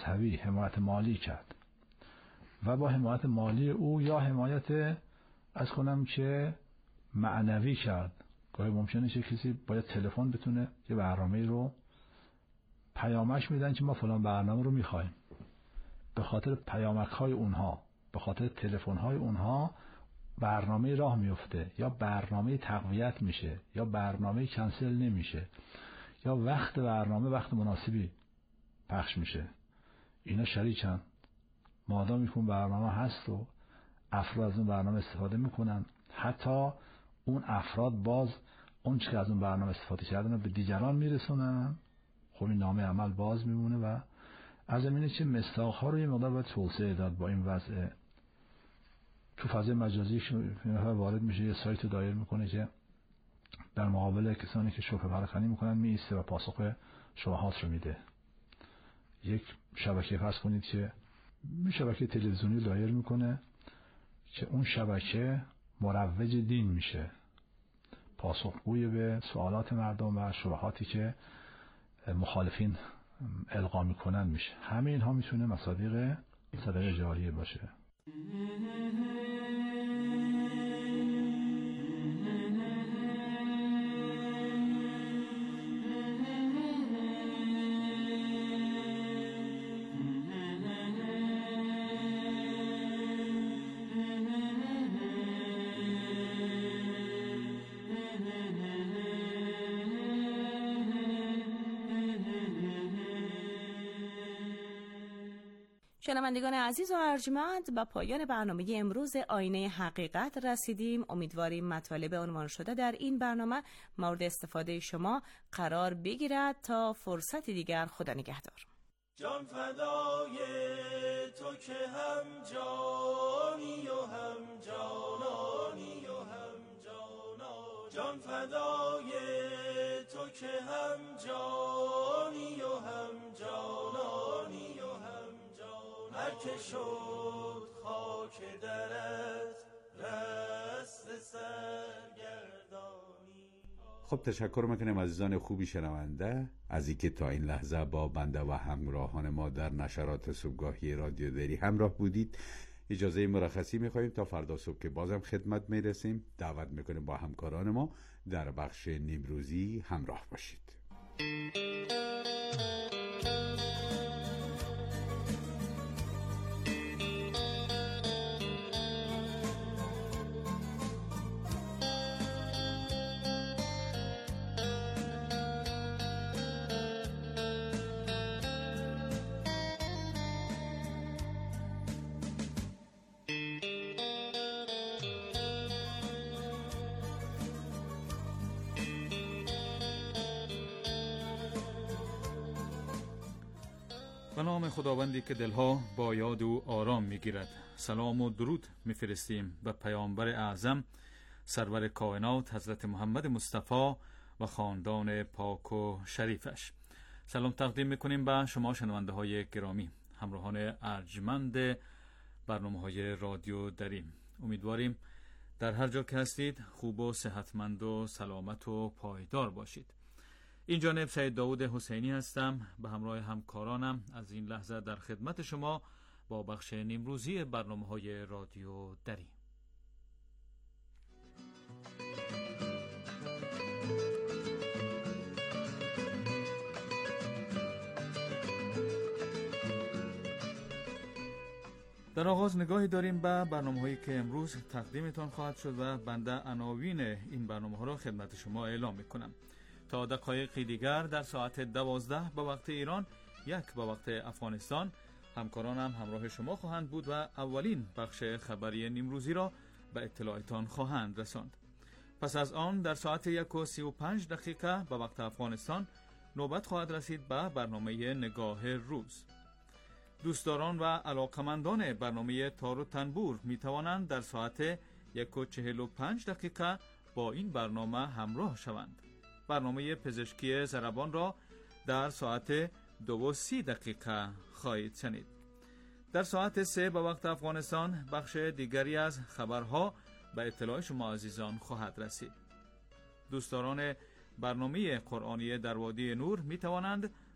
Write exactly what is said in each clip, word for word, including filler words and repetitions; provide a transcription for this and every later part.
مذهبی حمایت مالی کرد و با حمایت مالی او یا حمایت از کنم که معنوی کرد. گاهی ممکنه چه کسی باید تلفن بتونه یه برنامه رو پیامک میدن که ما فلان برنامه رو میخوایم، به خاطر پیامک های اونها، به خاطر تلفن های اونها برنامه راه میفته یا برنامه تقویت میشه یا برنامه کنسل نمیشه یا وقت برنامه وقت مناسبی پخش میشه. اینا شریکن، مادام میکن برنامه هست و افراد از اون برنامه استفاده میکنن، حتی اون افراد باز اون چه از اون برنامه استفاده کردن به دیگران میرسونن، خب این نامه عمل باز میمونه. و از اینه که مصداق ها رو یه مقدار باید توسعه داد. با این وضع تو فضای مجازی وارد میشه، یه سایت رو دایر میکنه که در مقابل کسانی که شبهه پراکنی میکنن میایسته و پاسخ شبهات رو میده. یک شبکه فرض کنید که شبکه تلویزیونی دایر میکنه که اون شبکه مروج دین میشه، پاسخگوی به سوالات مردم و شبهاتی که مخالفین القا میکنن میشه. همه اینها میتونه مصادیق صدقه جاریه باشه. شنوندگان عزیز و ارجمند، به پایان برنامه امروز آینه حقیقت رسیدیم. امیدواریم مطالب عنوان شده در این برنامه مورد استفاده شما قرار بگیرد. تا فرصت دیگر، خدا نگهدار. جان فدای تو که هم جانی و هم جانانی و هم جانا، جان فدای تو که هم جانی و هم جانانی و هم جانا، هر که شد خاک درت رست سرگردانی. خب تشکر میکنم عزیزان خوبی شنونده از اینکه تا این لحظه با بنده و همراهان ما در نشرات صبحگاهی رادیو دری همراه بودید. اجازه مرخصی میخواییم تا فردا صبح که بازم خدمت میرسیم. دعوت میکنیم با همکاران ما در بخش نیمروزی همراه باشید. به نام خداوندی که دلها با یاد او آرام میگیرد، سلام و درود میفرستیم به پیامبر اعظم سرور کائنات حضرت محمد مصطفی و خاندان پاک و شریفش. سلام تقدیم میکنیم به شما شنونده های گرامی، همراهان ارجمند برنامه های رادیو دری. امیدواریم در هر جا که هستید خوب و صحتمند و سلامت و پایدار باشید. این جانب سید داود حسینی هستم، به همراه همکارانم از این لحظه در خدمت شما با بخش نیمروزی برنامه‌های رادیو دری. در آغاز نگاهی داریم به برنامه‌هایی که امروز تقدیمتان خواهد شد و بنده عناوین این برنامه‌ها را خدمت شما اعلام می‌کنم. تا دقایقی دیگر در ساعت دوازده به وقت ایران، یک به وقت افغانستان، همکارانم همراه شما خواهند بود و اولین بخش خبری نیمروزی را به اطلاعتان خواهند رساند. پس از آن در ساعت یک و سی و پنج دقیقه به وقت افغانستان نوبت خواهد رسید به برنامه نگاه روز. دوستداران و علاقمندان برنامه تار و تنبور می توانند در ساعت یک و چهل و پنج دقیقه با این برنامه همراه شوند. برنامه پزشکی ضربان را در ساعت دو و سی دقیقه خواهید شنید. در ساعت سه به وقت افغانستان بخش دیگری از خبرها به اطلاع شما عزیزان خواهد رسید. دوستداران برنامه قرآنی در وادی نور می توانند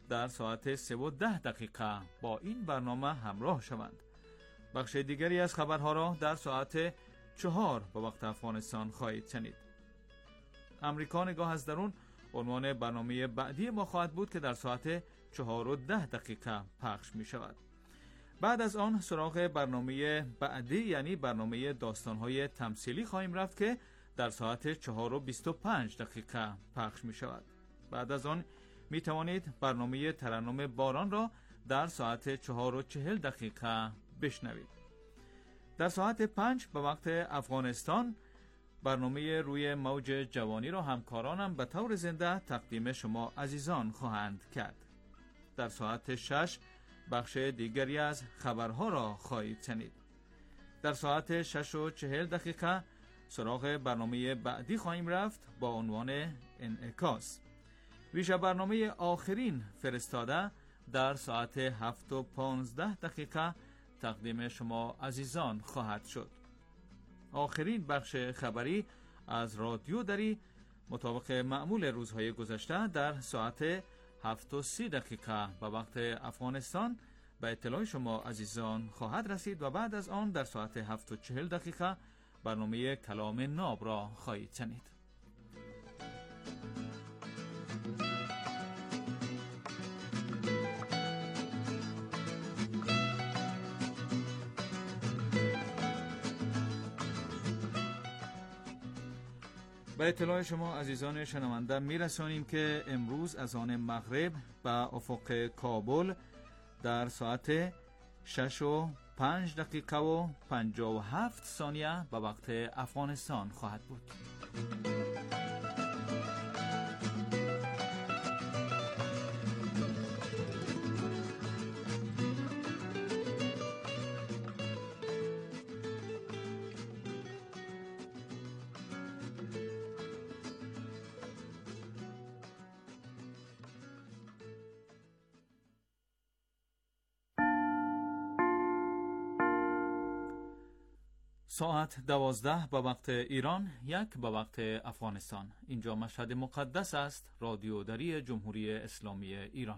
در ساعت سه و ده دقیقه با این برنامه همراه شوند. بخش دیگری از خبرها را در ساعت چهار به وقت افغانستان خواهید شنید. امریکا نگاه از درون عنوان برنامه بعدی ما خواهد بود که در ساعت چهار و ده دقیقه پخش می شود. بعد از آن سراغ برنامه بعدی یعنی برنامه داستان‌های تمثیلی خواهیم رفت که در ساعت چهار و بیست و پنج دقیقه پخش می شود. بعد از آن می توانید برنامه ترنم باران را در ساعت چهار و چهل دقیقه بشنوید. در ساعت پنج به وقت افغانستان برنامه روی موج جوانی را همکارانم به طور زنده تقدیم شما عزیزان خواهند کرد. در ساعت شش بخش دیگری از خبرها را خواهید شنید. در ساعت شش و چهل دقیقه سراغ برنامه بعدی خواهیم رفت با عنوان انعکاس. ویژه برنامه آخرین فرستاده در ساعت هفت و پانزده دقیقه تقدیم شما عزیزان خواهد شد. آخرین بخش خبری از رادیو دری مطابق معمول روزهای گذشته در ساعت هفت و سی دقیقه به وقت افغانستان به اطلاع شما عزیزان خواهد رسید و بعد از آن در ساعت هفت و چهل دقیقه برنامه کلام ناب را خواهید شنید. به اطلاع شما عزیزان شنونده میرسانیم که امروز از آن مغرب به افق کابل در ساعت شش و پنج دقیقه و پنجاه و هفت ثانیه به وقت افغانستان خواهد بود. ساعت دوازده به وقت ایران، یک به وقت افغانستان. اینجا مشهد مقدس است، رادیو دری جمهوری اسلامی ایران.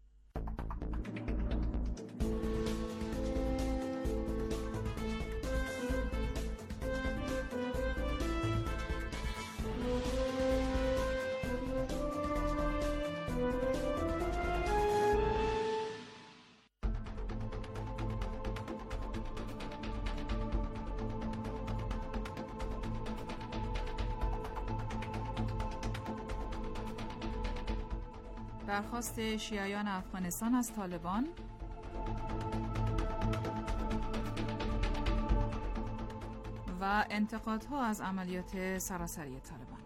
درخواست شیعیان افغانستان از طالبان و انتقادها از عملیات سراسری طالبان.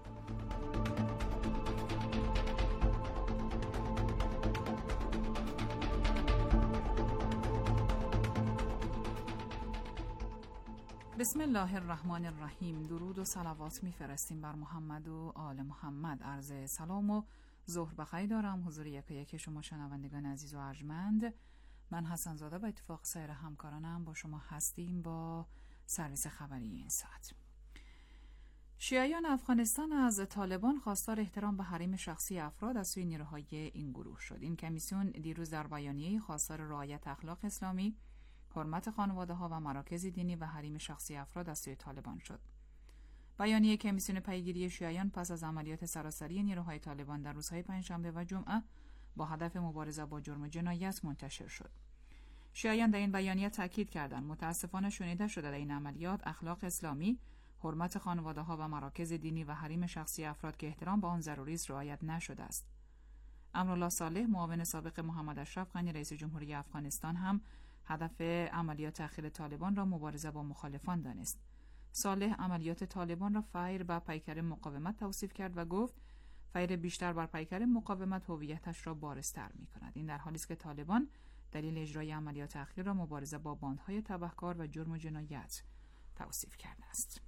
بسم الله الرحمن الرحیم. درود و صلوات میفرستیم بر محمد و آل محمد. عرض سلام و ظهر بخیر دارم حضور یک یک شما شنوندگان عزیز و ارجمند. من حسن زاده به اتفاق سایر همکارانم با شما هستیم با سرویس خبری این ساعت. شیعیان افغانستان از طالبان خواستار احترام به حریم شخصی افراد از سوی نیروهای این گروه شد. این کمیسیون دیروز در بیانیه‌ای خواستار رعایت اخلاق اسلامی، حرمت خانواده‌ها و مراکز دینی و حریم شخصی افراد از سوی طالبان شد. بیانیه کمیسیون پیگیری شیعیان پس از عملیات سراسری نیروهای طالبان در روزهای پنجشنبه و جمعه با هدف مبارزه با جرم و جنایت منتشر شد. شیعیان در این بیانیه تاکید کردند متاسفانه شنیده شده در این عملیات اخلاق اسلامی، حرمت خانواده‌ها و مراکز دینی و حریم شخصی افراد که احترام به آن ضروری است رعایت نشده است. امرالله صالح معاون سابق محمد اشرف غنی رئیس جمهوری افغانستان هم هدف عملیات اخیر طالبان را مبارزه با مخالفان دانست. صالح عملیات طالبان را فیر بر پیکر مقاومت توصیف کرد و گفت فیر بیشتر بر پیکر مقاومت هویتش را بارزتر می‌کند. این در حالی است که طالبان دلیل اجرای عملیات اخیر را مبارزه با باندهای تبهکار و جرم و جنایت توصیف کرده است.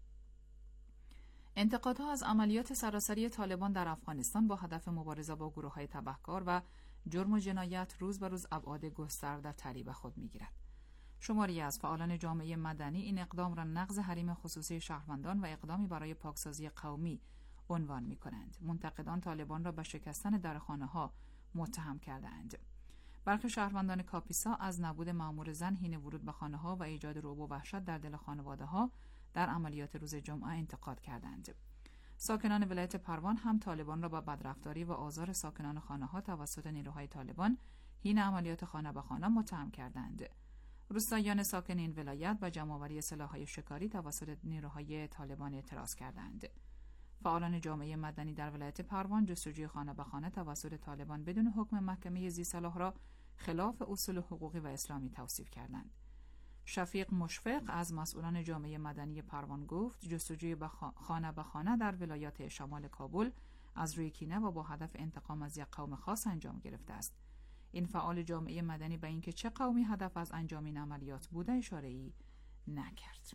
انتقادها از عملیات سراسری طالبان در افغانستان با هدف مبارزه با گروه‌های تبهکار و جرم و جنایت روز به روز ابعاد گسترده‌تری به خود می‌گیرد. شماری از فعالان جامعه مدنی این اقدام را نقض حریم خصوصی شهروندان و اقدامی برای پاکسازی قومی عنوان می‌کنند. منتقدان طالبان را به شکستن درخانه‌ها متهم کردند. برخی شهروندان کاپیسا از نبود مأمور زن حین ورود به خانه‌ها و ایجاد رعب و وحشت در دل خانواده‌ها در عملیات روز جمعه انتقاد کردند. ساکنان ولایت پروان هم طالبان را با بدرفتاری و آزار ساکنان خانه‌ها توسط نیروهای طالبان حین عملیات خانه به خانه متهم کردند. روستاییان ساکن این ولایت با جمع‌آوری سلاح‌های شکاری توسط نیروهای طالبان اعتراض کردند. فعالان جامعه مدنی در ولایت پروان جستجوی خانه به خانه توسط طالبان بدون حکم محکمه ذی‌صلاح را خلاف اصول حقوقی و اسلامی توصیف کردند. شفیق مشفق از مسئولان جامعه مدنی پروان گفت جستجوی خانه به خانه در ولایات شمال کابل از روی کینه و با هدف انتقام از یک قوم خاص انجام گرفته است. این فعال جامعه مدنی به اینکه چه قومی هدف از انجام این عملیات بوده اشاره‌ای نکرد.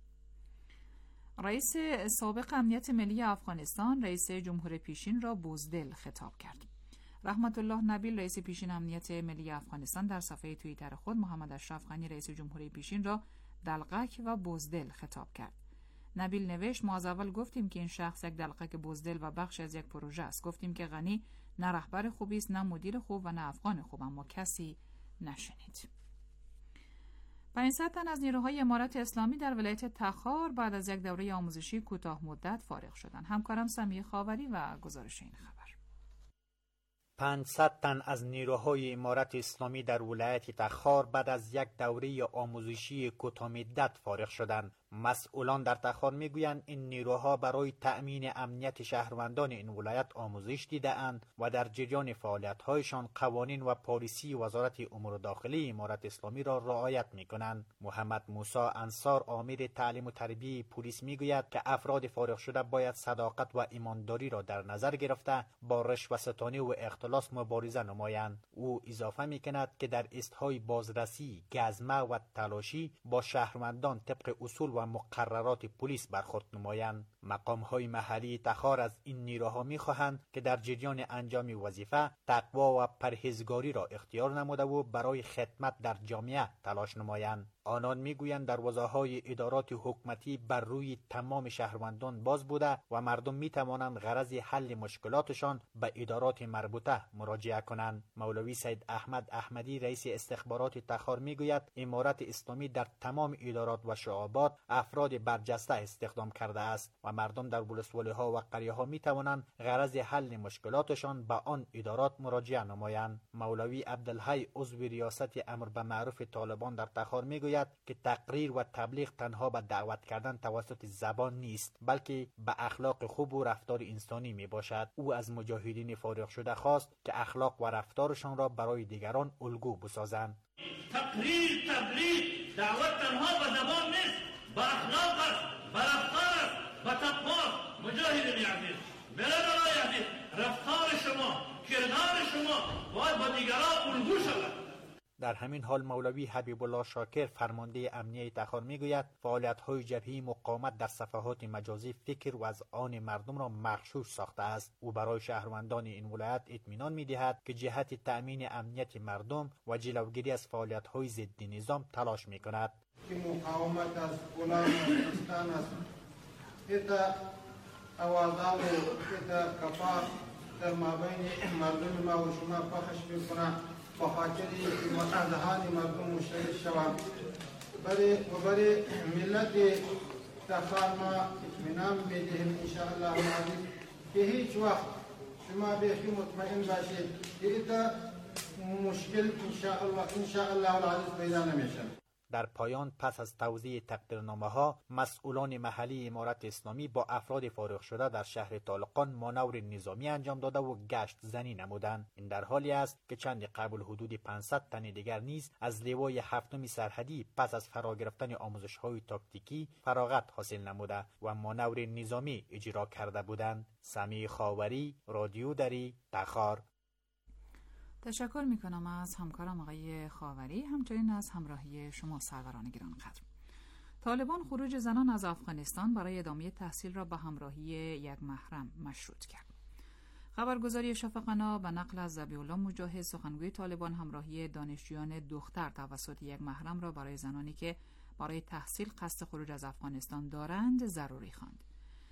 رئیس سابق امنیت ملی افغانستان رئیس جمهور پیشین را بزدل خطاب کرد. رحمت الله نبیل رئیس پیشین امنیت ملی افغانستان در صفحه توییتر خود محمد اشرف غنی رئیس جمهوری پیشین را دلقک و بزدل خطاب کرد. نبیل نوشت ما از اول گفتیم که این شخص یک دلقک بزدل و بخش از یک پروژه است. گفتیم که غنی نه رهبر خوبی است، نه مدیر خوب و نه افغان خوب، اما کسی نشنید. پانصد تن از نیروهای امارت اسلامی در ولایت تخار بعد از یک دوره آموزشی کوتاه مدت فارغ شدند. همکارم سمیه خاوری و گزارش این خبر. پانصد تن از نیروهای امارت اسلامی در ولایت تخار بعد از یک دوره آموزشی کوتاه مدت فارغ شدند. مسئولان در تخار میگویند این نیروها برای تأمین امنیت شهروندان این ولایت آموزش دیده‌اند و در جریان فعالیت‌هایشان قوانین و پالیسی وزارت امور داخلی امارت اسلامی را رعایت می‌کنند. محمد موسی انصار آمر تعلیم و تربیه پلیس میگوید که افراد فارغ شده باید صداقت و ایمانداری را در نظر گرفته با رشوه‌ستانی و اختلاس مبارزه نمایند. او اضافه می‌کند که در استهای بازرسی، گزمه و تلاشی با شهروندان طبق اصول و مقررات پلیس برخورد نمایند. مقام‌های محلی تخار از این نیروها می‌خواهند که در جریان انجام وظیفه تقوا و پرهیزگاری را اختیار نموده و برای خدمت در جامعه تلاش نمایند. آنان میگویند دروازه‌های ادارات حکومتی بر روی تمام شهروندان باز بوده و مردم میتوانند غرض حل مشکلاتشان به ادارات مربوطه مراجعه کنند. مولوی سید احمد احمدی رئیس استخبارات تخار میگوید امارت اسلامی در تمام ادارات و شعبات افراد برجسته استخدام کرده است و مردم در ولسوالی‌ها و قریه‌ها میتوانند غرض حل مشکلاتشان به آن ادارات مراجعه نمایند. مولوی عبدالحی عضو ریاست امر به معروف طالبان در تخار میگوید که تقریر و تبلیغ تنها به دعوت کردن توسط زبان نیست بلکه به اخلاق خوب و رفتار انسانی می باشد. او از مجاهدین فارغ شده خواست که اخلاق و رفتارشان را برای دیگران الگو بسازند. تقریر، تبلیغ، دعوت تنها به زبان نیست، به اخلاق است، به رفتار است، به تقوا. مجاهدین عزیز، برادرای عزیز، رفتار شما، کردار شما باید به دیگران الگو شود. در همین حال مولوی حبیب الله شاکر فرمانده امنیه تخار میگوید فعالیت‌های جبهه مقاومت در صفحات مجازی فکر و از آن مردم را مغشوش ساخته است. او برای شهروندان این ولایت اطمینان می‌دهد که جهت تأمین امنیت مردم و جلوگیری از فعالیت‌های ضد نظام تلاش می‌کند. که مقاومت از غلام افغانستان است. ایتا اوازان ایتا کفا در مابین مردم ما و شما پخش می‌کنند. با خاطری اذهان مردم مشترک شوند. برای برای ملت تخار ما اطمینان میدهیم انشاءالله العزیز که هیچ وقت شما بیخی مطمئن باشید که ایتا مشکل انشاءالله انشاءالله العزیز پیدا نمیشه. در پایان پس از توزیع تقدیرنامه ها مسئولان محلی امارت اسلامی با افراد فارغ شده در شهر طالقان مانور نظامی انجام داده و گشت زنی نمودند. این در حالی است که چند قبل حدود پانصد تن دیگر نیز از لوای هفتم سرحدی پس از فرا گرفتن آموزش های تاکتیکی فراغت حاصل نموده و مانور نظامی اجرا کرده بودند. سمیع خاوری، رادیو دری، تخار. تشکر می کنم از همکارم آقای خاوری، همچنین از همراهی شما سروران گرانقدر. طالبان خروج زنان از افغانستان برای ادامه تحصیل را به همراهی یک محرم مشروط کرد. خبرگزاری شفقنا به نقل از ذبیح‌الله مجاهد سخنگوی طالبان همراهی دانشجویان دختر توسط یک محرم را برای زنانی که برای تحصیل قصد خروج از افغانستان دارند ضروری خواند.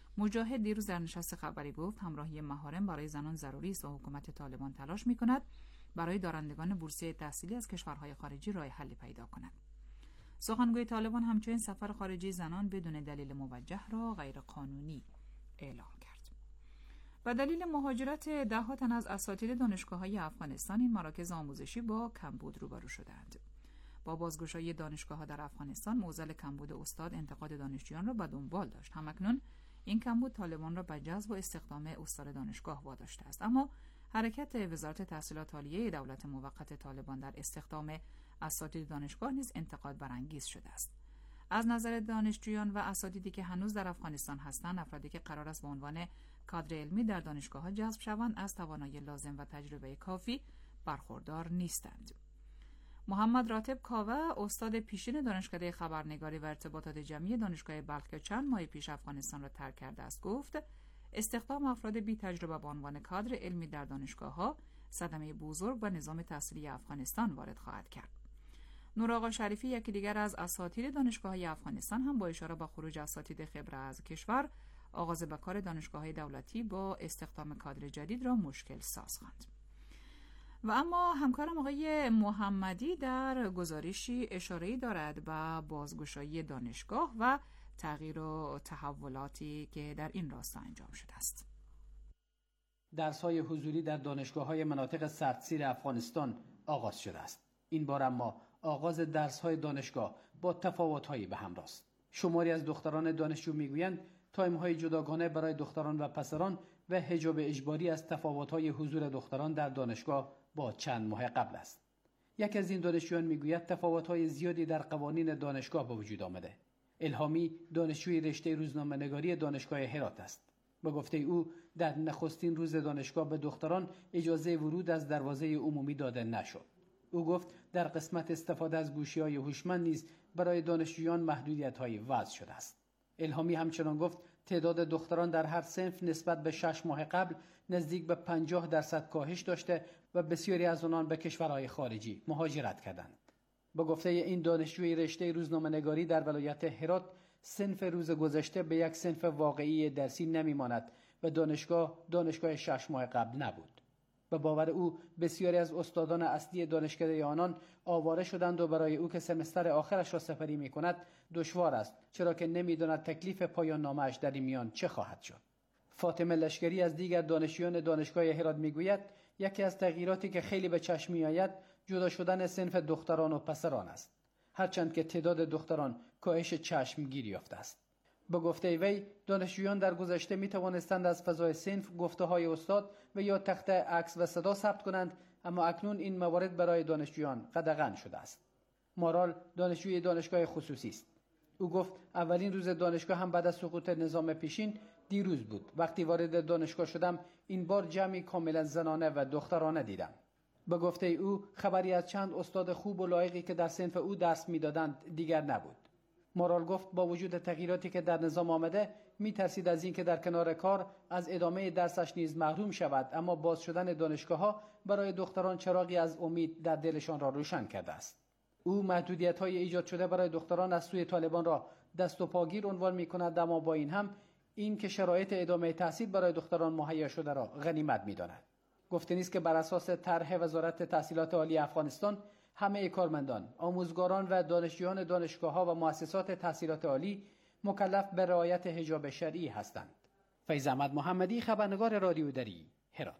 مجاهد دیروز در نشست خبری گفت همراهی محارم برای زنان ضروری است و حکومت طالبان تلاش می‌کند برای دارندگان بورسیه تحصیلی از کشورهای خارجی راه حلی پیدا کند. سخنگوی طالبان همچنین سفر خارجی زنان بدون دلیل موجه را غیر قانونی اعلام کرد. به دلیل مهاجرت ده تن از اساتید دانشگاه‌های افغانستان، این مراکز آموزشی با کمبود روبرو شدند. با بازگشایی دانشگاه‌ها در افغانستان، معضل کمبود استاد انتقاد دانشجویان را به دنبال داشت. همکنون این کمبود طالبان را به جذب و استخدام استاد دانشگاه واداشته است. اما حرکت وزارت تحصیلات عالیه دولت موقت طالبان در استخدام اساتید دانشگاه نیز انتقاد برانگیز شده است. از نظر دانشجویان و اساتیدی که هنوز در افغانستان هستند، افرادی که قرار است به عنوان کادر علمی در دانشگاه‌ها جذب شوند از توانایی لازم و تجربه کافی برخوردار نیستند. محمد راتب کاوه، استاد پیشین دانشکده خبرنگاری و ارتباطات جمعی دانشگاه بلخ که چند ماه پیش افغانستان را ترک کرده است، گفت استخدام افراد بی تجربه به عنوان کادر علمی در دانشگاه‌ها صدمه بزرگ به نظام تحصیلی افغانستان وارد خواهد کرد. نور آقا شریفی، یکی دیگر از اساتید دانشگاه‌های افغانستان، هم با اشاره به خروج اساتید خبره از کشور، آغاز به کار دانشگاه‌های دولتی با استخدام کادر جدید را مشکل ساز خواند. و اما همکارم آقای محمدی در گزارشی اشاره‌ای دارد به بازگشایی دانشگاه و تغییر و تحولاتی که در این راستا انجام شده است. درس‌های حضوری در دانشگاه‌های مناطق سردسیر افغانستان آغاز شده است. این بار اما آغاز درس‌های دانشگاه با تفاوت‌هایی به همراه است. شماری از دختران دانشجو می‌گویند تایم‌های جداگانه برای دختران و پسران و حجاب اجباری از تفاوت‌های حضور دختران در دانشگاه با چند ماه قبل است. یک از این دانشجویان می‌گوید تفاوت‌های زیادی در قوانین دانشگاه به وجود آمده. الهامی دانشجوی رشته روزنامه‌نگاری دانشگاه هرات است. به گفته او در نخستین روز دانشگاه به دختران اجازه ورود از دروازه عمومی داده نشد. او گفت در قسمت استفاده از گوشی‌های هوشمند نیز برای دانشجویان محدودیت‌های وضع شده است. الهامی همچنان گفت تعداد دختران در هر صنف نسبت به شش ماه قبل نزدیک به پنجاه درصد کاهش داشته و بسیاری از آنان به کشورهای خارجی مهاجرت کردند. با گفته این دانشجوی رشته روزنامه‌نگاری در ولایت هرات، صنف روز گذشته به یک صنف واقعی درسی نمی‌ماند و دانشگاه دانشگاه شش ماه قبل نبود. به باور او بسیاری از استادان اصلی دانشکده آنان آواره شدند و برای او که سمستر آخرش را سپری می‌کند دشوار است، چرا که نمی‌داند تکلیف پایان نامه‌اش در این میان چه خواهد شد. فاطمه لشکری از دیگر دانشجویان دانشگاه هرات می‌گوید یکی از تغییراتی که خیلی به چشم می‌آید جدا شدن صنف دختران و پسران است، هرچند که تعداد دختران کاهش چشمگیری یافته است. به گفته وی دانشجویان در گذشته می توانستند از فضای صنف گفته های استاد و یا تخته عکس و صدا ثبت کنند، اما اکنون این موارد برای دانشجویان قدغن شده است. مارال دانشجوی دانشگاه خصوصی است. او گفت اولین روز دانشگاه هم بعد از سقوط نظام پیشین دیروز بود. وقتی وارد دانشگاه شدم این بار جمعی کاملا زنانه و دخترانه دیدم. به گفته او خبری از چند استاد خوب و لایقی که در صنف او درس میدادند دیگر نبود. مارال گفت با وجود تغییراتی که در نظام آمده می ترسید از این که در کنار کار از ادامه درسش نیز محروم شود، اما باز شدن دانشگاه‌ها برای دختران چراغی از امید در دلشان را روشن کرده است. او محدودیت‌های ایجاد شده برای دختران از سوی طالبان را دست و پاگیر عنوان می‌کند، اما با این هم این که شرایط ادامه تحصیل برای دختران مهیا شده را غنیمت می‌داند. گفته نیست که بر اساس طرح وزارت تحصیلات عالی افغانستان همه کارمندان، آموزگاران و دانشجویان دانشگاه‌ها و مؤسسات تحصیلات عالی مکلف به رعایت حجاب شرعی هستند. فیض احمد محمدی، خبرنگار رادیو دری، هرات.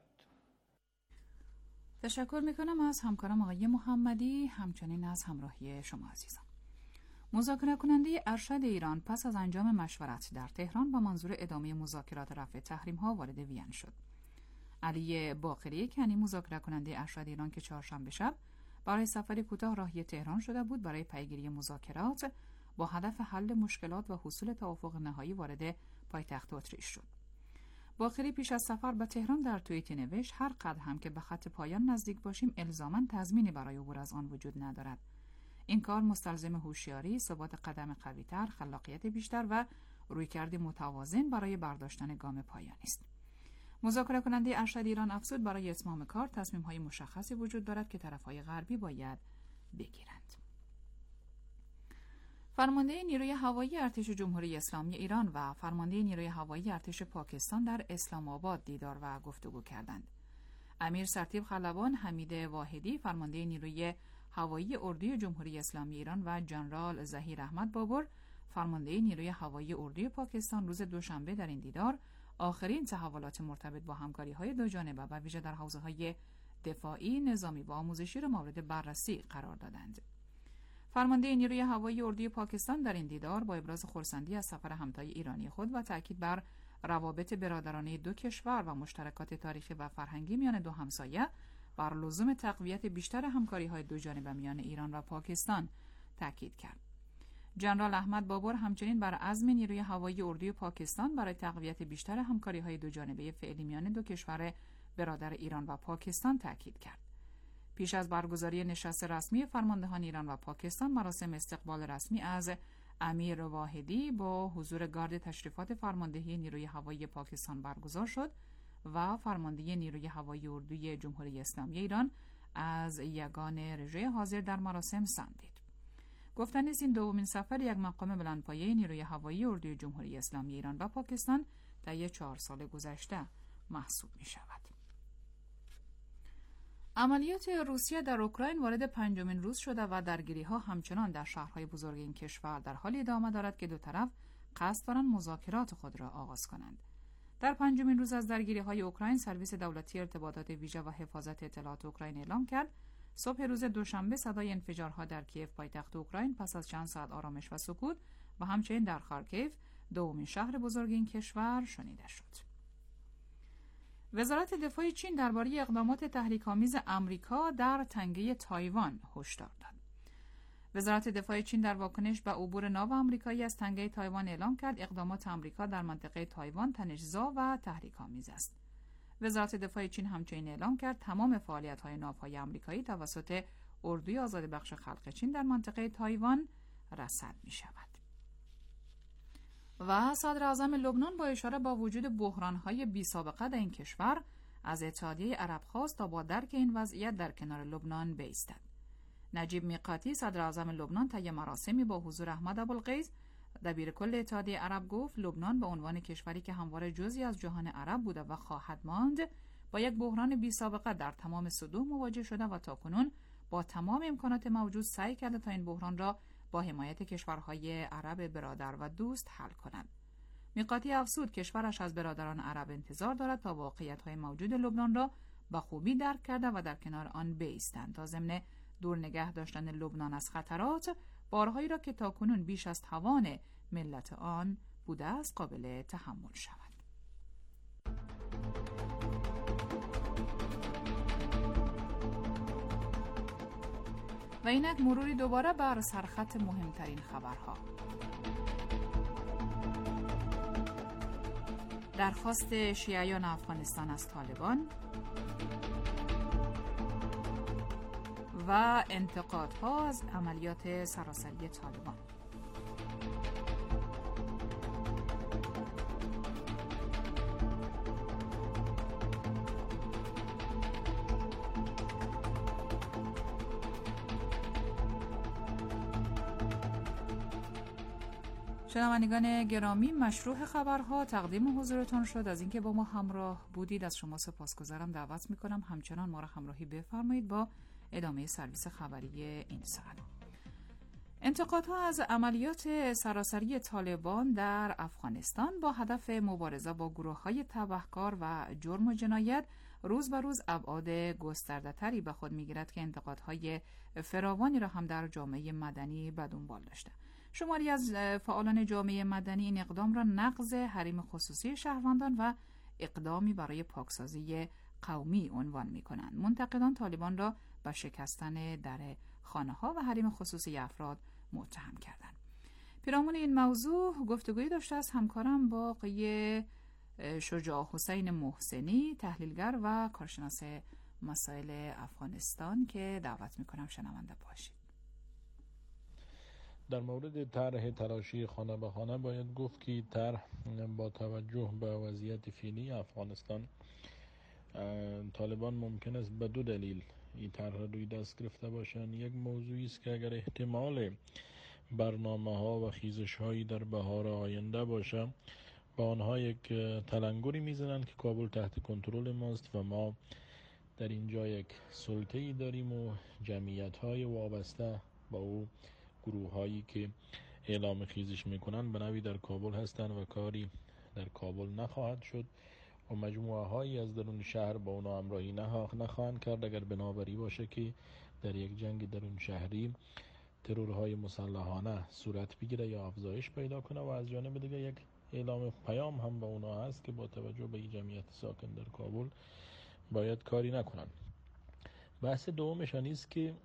تشکر میکنم از همکارم آقای محمدی، همچنین از همراهی شما عزیزان. مذاکره کننده ارشد ایران پس از انجام مشورت در تهران با منظور ادامه مذاکرات رفع تحریم ها وارد وین شد. علی باقری کنی، مذاکره کننده ارشد ایران که چهارشنبه شب برای سفری کوتاه راهی تهران شده بود، برای پیگیری مذاکرات با هدف حل مشکلات و حصول توافق نهایی وارد پایتخت اتریش شد. باقری پیش از سفر به تهران در توییتی نوشت: هر قدر هم که به خط پایان نزدیک باشیم الزاماً تضمینی برای عبور از آن وجود ندارد. این کار مستلزم هوشیاری، ثبات قدم قوی‌تر، خلاقیت بیشتر و رویکرد متوازن برای برداشتن گام پایانی است. مذاکره کننده ارشد ایران افزود برای اتمام کار تصمیم‌های مشخصی وجود دارد که طرف‌های غربی باید بگیرند. فرمانده نیروی هوایی ارتش جمهوری اسلامی ایران و فرمانده نیروی هوایی ارتش پاکستان در اسلام آباد دیدار و گفتگو کردند. امیر سرتیب خلبان، حمید واحدی فرمانده نیروی هوایی اردوی جمهوری اسلامی ایران و ژنرال ظهیر احمد بابر فرمانده نیروی هوایی اردوی پاکستان روز دوشنبه در این دیدار آخرین تحولات مرتبط با همکاری‌های دو جانبه و ویژه در حوزه‌های دفاعی، نظامی و آموزشی را مورد بررسی قرار دادند. فرمانده نیروی هوایی اردوی پاکستان در این دیدار با ابراز خرسندی از سفر همتای ایرانی خود و تاکید بر روابط برادرانه دو کشور و مشترکات تاریخی و فرهنگی میان دو همسایه بر لزوم تقویت بیشتر همکاری‌های دو جانبه میان ایران و پاکستان تاکید کرد. ژنرال احمد بابر همچنین بر عزم نیروی هوایی اردوی پاکستان برای تقویت بیشتر همکاری‌های دو جانبه فعلی میان دو کشور برادر ایران و پاکستان تاکید کرد. پیش از برگزاری نشست رسمی فرماندهان ایران و پاکستان، مراسم استقبال رسمی از امیر واحدی با حضور گارد تشریفات فرماندهی نیروی هوایی پاکستان برگزار شد و فرمانده نیروی هوایی اردوی جمهوری اسلامی ایران از یگان رژه حاضر در مراسم سندید. گفتن است این دومین سفر یک مقام بلندپایه نیروی هوایی اردوی جمهوری اسلامی ایران و پاکستان طی چهار سال گذشته محسوب می شود. عملیات روسیه در اوکراین وارد پنجمین روز شده و درگیری‌ها همچنان در شهرهای بزرگ این کشور در حالی ادامه دارد که دو طرف قصد دارند مذاکرات خود را آغاز کنند. در پنجمین روز از درگیری‌های اوکراین، سرویس دولتی ارتباطات ویژه و حفاظت اطلاعات اوکراین اعلام کرد صبح روز دوشنبه صدای انفجارها در کیف پایتخت اوکراین پس از چند ساعت آرامش و سکوت و همچنین در خارکیف، دومین شهر بزرگ این کشور، شنیده شد. وزارت دفاع چین درباره اقدامات تحریک‌آمیز آمریکا در تنگه تایوان هشدار داد. وزارت دفاع چین در واکنش به عبور ناو آمریکایی از تنگه تایوان اعلام کرد اقدامات آمریکا در منطقه تایوان تنش‌زا و تحریک‌آمیز است. وزارت دفاع چین همچنین اعلام کرد تمام فعالیت‌های ناوهای آمریکایی توسط اردوی آزادبخش خلق چین در منطقه تایوان رصد می‌شود. و صدر اعظم لبنان با اشاره با وجود بحران‌های بی‌سابقه در این کشور از اتحادیه عرب خواست تا با درک این وضعیت در کنار لبنان بایستد. نجیب میقاتی صدر اعظم لبنان طی مراسمی با حضور احمد ابوالغیث دبیر کل اتحادیه عرب گفت لبنان به عنوان کشوری که همواره جزئی از جهان عرب بوده و خواهد ماند با یک بحران بی‌سابقه در تمام سطوح مواجه شده و تاکنون با تمام امکانات موجود سعی کرده تا این بحران را با حمایت کشورهای عرب برادر و دوست حل کند. میقاتی افزود کشورش از برادران عرب انتظار دارد تا واقعیت‌های موجود لبنان را به خوبی درک کرده و در کنار آن بایستند تا ضمن دور نگه داشتن لبنان از خطرات، بارهایی را که تاکنون بیش از توان ملت آن بوده است قابل تحمل شود. و اینک مروری دوباره بر سرخط مهمترین خبرها. درخواست شیعیان افغانستان از طالبان و انتقادها از عملیات سراسری طالبان. شنوندگان گرامی، مشروع خبرها تقدیم حضورتان شد. از اینکه با ما همراه بودید از شما سپاسگزارم. دعوت میکنم همچنان ما را همراهی بفرمایید با ادامه سرویس خبری این ساعت. انتقادها از عملیات سراسری طالبان در افغانستان با هدف مبارزه با گروه‌های تبهکار و جرم و جنایت روز به روز ابعاد گسترده‌تری به خود می‌گیرد که انتقادهای فراوانی را هم در جامعه مدنی به دنبال داشته. شماری از فعالان جامعه مدنی این اقدام را نقض حریم خصوصی شهروندان و اقدامی برای پاکسازی قومی عنوان می‌کنند. منتقدان طالبان را به شکستن در خانه‌ها و حریم خصوصی افراد متهم کردند. پیرامون این موضوع گفتگویی داشته است همکارم با آقای شجاع حسین محسنی، تحلیلگر و کارشناس مسائل افغانستان که دعوت می‌کنم شنونده باشید. در مورد طرح تلاشی خانه به خانه باید گفت که طرح با توجه به وضعیت فعلی افغانستان طالبان ممکن است به دو دلیل این طرح روی دست گرفته باشند. یک موضوعی است که اگر احتمال برنامه ها و خیزش هایی در بهار آینده باشه با آنها یک تلنگری میزنند که کابل تحت کنترل ماست و ما در اینجا یک سلطه‌ای داریم و جمعیت‌های وابسته با او، گروه‌هایی که اعلام خیزش میکنن به نوعی در کابل هستند و کاری در کابل نخواهد شد و مجموعه هایی از درون شهر با اونا همراهی نخواهند کرد اگر بنابری باشه که در یک جنگ درون شهری ترورهای مسلحانه صورت بگیره یا افزایش پیدا کنه. و از جانب دیگه یک اعلام پیام هم به اونا هست که با توجه به جمعیت ساکن در کابل باید کاری نکنن. بحث دومشان است که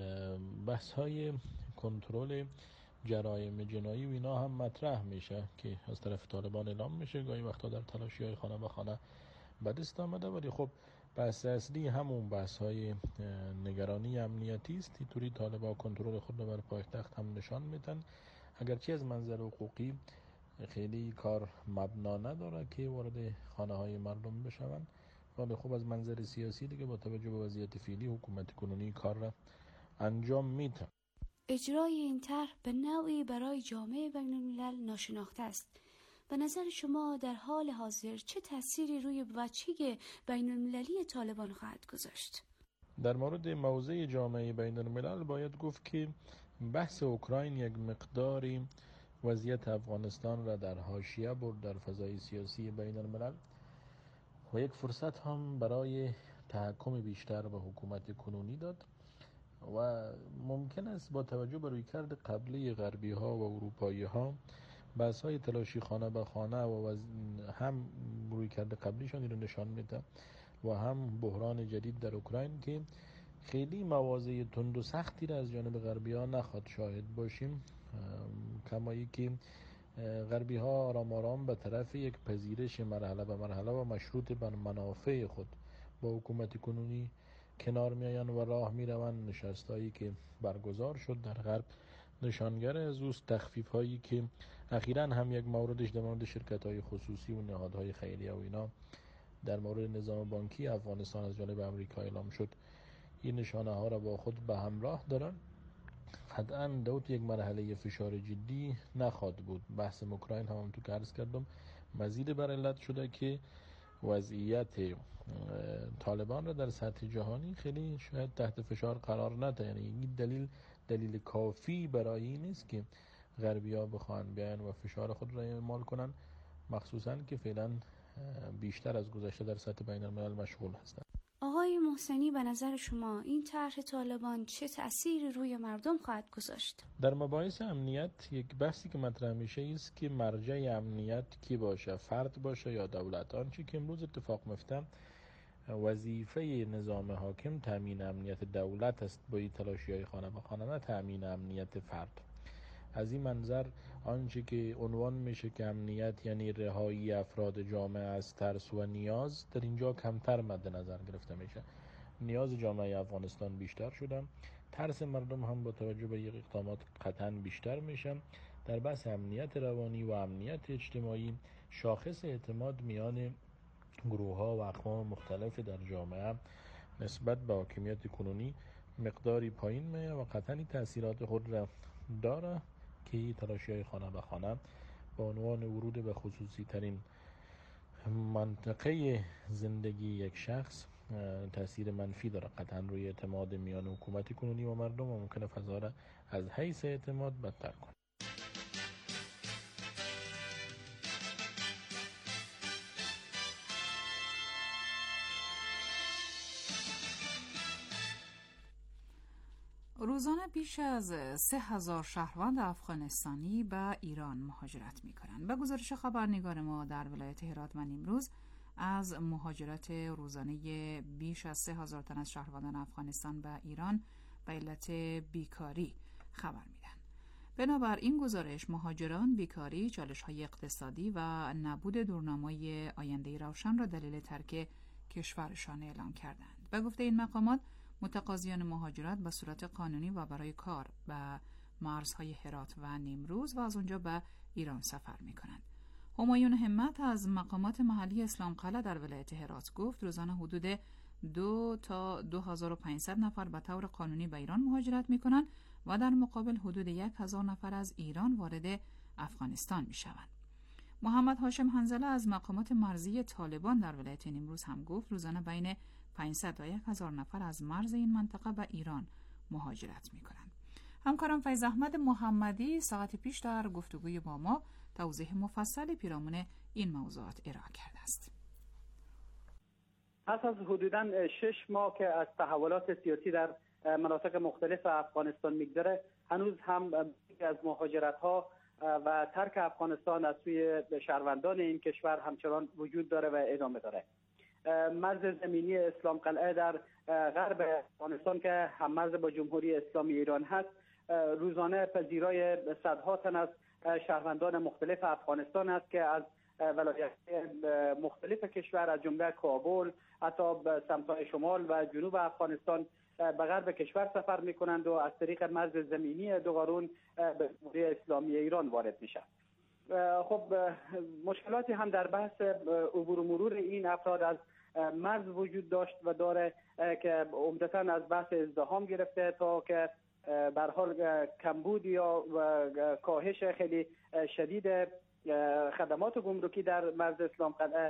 بحث های کنترل جرایم جنایی و اینا هم مطرح میشه که از طرف طالبان اعلام میشه، گاهی وقتا در تلاشی های خانه به خانه به دست آمده، ولی خب بحث اصلی همون بحث های نگرانی امنیتی است. اینطوری طالبان کنترل خود رو بر پایتخت هم نشان میدن، اگرچه از منظر حقوقی خیلی کار مبنا نداره که وارد خانه های مردم بشون، ولی خب از منظر سیاسی دیگه با توجه به وضعیت فعلی حکومت کنونی کار را انجام میده. اجرای این طرح به نوعی برای جامعه بین الملل ناشناخته است. به نظر شما در حال حاضر چه تأثیری روی بچگی بین المللی طالبان خواهد گذاشت؟ در مورد موضع جامعه بین الملل باید گفت که بحث اوکراین یک مقداری وضعیت افغانستان را در حاشیه برد در فضای سیاسی بین الملل و یک فرصت هم برای تحکم بیشتر به حکومت کنونی داد و ممکن است با توجه به رویکرد قبلی غربی ها و اروپایی ها بحث های تلاشی خانه به خانه و هم رویکرد قبلیشان رو نشان میده و هم بحران جدید در اوکراین که خیلی مواضع تند و سختی را از جانب غربی ها نخواد شاهد باشیم، کمایی که غربی ها آرام آرام به طرف یک پذیرش مرحله به مرحله و مشروط بر منافع خود با حکومت کنونی کنار میآیند و راه میروند. نشستایی که برگزار شد در غرب نشانگر از اوست، تخفیف هایی که اخیراً هم یک موردش در مورد شرکت های خصوصی و نهادهای خیریه و اینا در مورد نظام بانکی افغانستان از جانب امریکا اعلام شد، این نشانه ها را با خود به همراه دارن. قطعاً دوت یک مرحله فشار جدی نخواهد بود. بحث اوکراین هم تو که عرض کردم مزید بر علت شده که وضعیت طالبان را در سطح جهانی خیلی شاید تحت فشار قرار نده، یعنی این دلیل دلیل کافی برای این نیست که غربی‌ها بخوان بیان و فشار خود را اعمال کنن، مخصوصاً که فعلا بیشتر از گذشته در سطح بین الملل مشغول هستند. آقای محسنی، به نظر شما این طرح طالبان چه تأثیری روی مردم خواهد گذاشت؟ در مباحث امنیت یک بحثی که مطرح میشه است که مرجع امنیت کی باشه، فرد باشه یا دولت. آنچه که امروز اتفاق میفته وظیفه نظام حاکم تامین امنیت دولت است با این تلاشی‌های خانه به خانه، نه تامین امنیت فرد. از این منظر آنچه که عنوان میشه که امنیت یعنی رهایی افراد جامعه از ترس و نیاز، در اینجا کمتر مد نظر گرفته میشه. نیاز جامعه افغانستان بیشتر شده، ترس مردم هم با توجه به یک اقدامات قطعاً بیشتر میشه. در بحث امنیت روانی و امنیت اجتماعی شاخص اعتماد میان گروه ها و اقوام مختلف در جامعه نسبت به حاکمیت کنونی مقداری پایین میه و قطعاً تأثیرات خود را داره که تلاشی‌های خانه به خانه با عنوان ورود به خصوصی ترین منطقه زندگی یک شخص تأثیر منفی داره قطعاً روی اعتماد میان حکومت کنونی و مردم و ممکنه فضا را از حیث اعتماد بدتر کنه. روزانه بیش از سه هزار شهروند افغانستانی به ایران مهاجرت می کنند. به گزارش خبرنگار ما در ولایت هرات من امروز از مهاجرت روزانه بیش از سه هزار تن از شهروندان افغانستان به ایران به علت بیکاری خبر میدن. بنابر این گزارش مهاجران بیکاری، چالش‌های اقتصادی و نبود دورنمای آینده روشن را دلیل ترک کشورشان اعلام کردند. به گفته این مقامات متقاضیان مهاجرت به صورت قانونی و برای کار به مرزهای هرات و نیمروز و از اونجا به ایران سفر می کنند. همایون همت از مقامات محلی اسلام قلعه در ولایت هرات گفت روزانه حدود دو تا دو هزار و پانصد نفر به طور قانونی به ایران مهاجرت می کنند و در مقابل حدود یک هزار نفر از ایران وارد افغانستان می شوند. محمد هاشم حنظله از مقامات مرزی طالبان در ولایت نیمروز هم گفت روزانه بین پانصد و یک هزار نفر از مرز این منطقه به ایران مهاجرت می کنند. همکارم فیض احمد محمدی ساعت پیش در گفتگوی با ما توضیح مفصلی پیرامون این موضوعات ارائه کرده است. پس از حدوداً شش ماه که از تحولات سیاسی در مناطق مختلف افغانستان میگذره، هنوز هم از مهاجرت‌ها و ترک افغانستان از سوی شهروندان این کشور همچنان وجود داره و ادامه داره. مرز زمینی اسلام قلعه در غرب افغانستان که هم مرز با جمهوری اسلامی ایران هست، روزانه پذیرای صدها تن از شهروندان مختلف افغانستان است که از ولایات مختلف کشور از جمله کابل، حتی به سمت‌های شمال و جنوب افغانستان به غرب کشور سفر می‌کنند و از طریق مرز زمینی دوغارون به جمهوری اسلامی ایران وارد میشن. خب مشکلاتی هم در بحث عبور و مرور این افراد از مرز وجود داشت و داره که عمدتاً از بحث ازدحام گرفته تا که به هر حال کمبود یا کاهش خیلی شدید خدمات گمرکی در مرز اسلام قلعه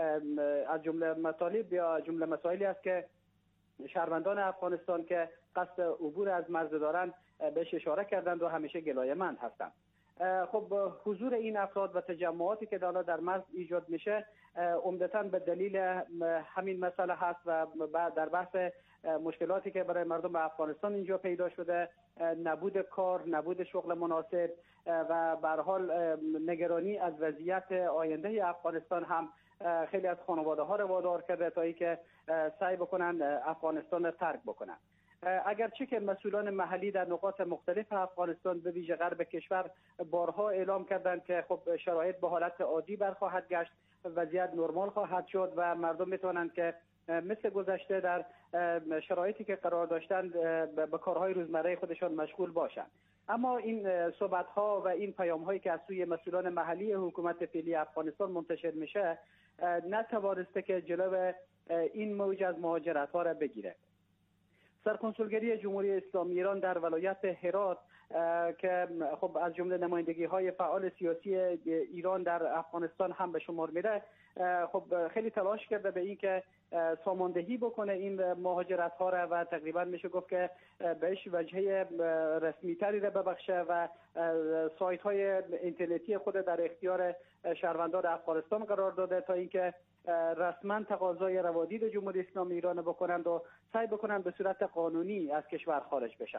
از جمله مطالب یا جمله مسائلی است که شهروندان افغانستان که قصد عبور از مرز دارند بهش اشاره کردند و همیشه گلایه‌مند هستند. خب حضور این افراد و تجمعاتی که در مرز ایجاد میشه عمدتاً به دلیل همین مسئله هست و در بحث مشکلاتی که برای مردم افغانستان اینجا پیدا شده، نبود کار، نبود شغل مناسب و به هر حال نگرانی از وضعیت آینده افغانستان هم خیلی از خانواده ها رو وادار کرده تا اینکه سعی بکنن افغانستان رو ترک بکنن. اگرچه که مسئولان محلی در نقاط مختلف افغانستان به ویژه غرب کشور بارها اعلام کردند که خب شرایط به حالت عادی برخواهد گشت، وضعیت نرمال خواهد شد و مردم میتونند که مثل گذشته در شرایطی که قرار داشتند به کارهای روزمره خودشان مشغول باشند. اما این صحبت‌ها و این پیام‌هایی که از سوی مسئولان محلی حکومت فعلی افغانستان منتشر میشه نتوانسته که جلو این موج از مهاجرت‌ها را بگیره. سرکنسولگری جمهوری اسلامی ایران در ولایت هرات که خب از جمله نمایندگی‌های فعال سیاسی ایران در افغانستان هم به شمار میره، خب خیلی تلاش کرده به این که ساماندهی بکنه این مهاجرت ها را و تقریبا میشه گفت که بهش وجهه رسمی تری را ببخشه و سایت های اینترنتی خود در اختیار شهروندان افغانستان قرار داده تا اینکه رسما تقاضای روادید جمهوری اسلامی ایران بکنند و سعی بکنند به صورت قانونی از کشور خارج بشن.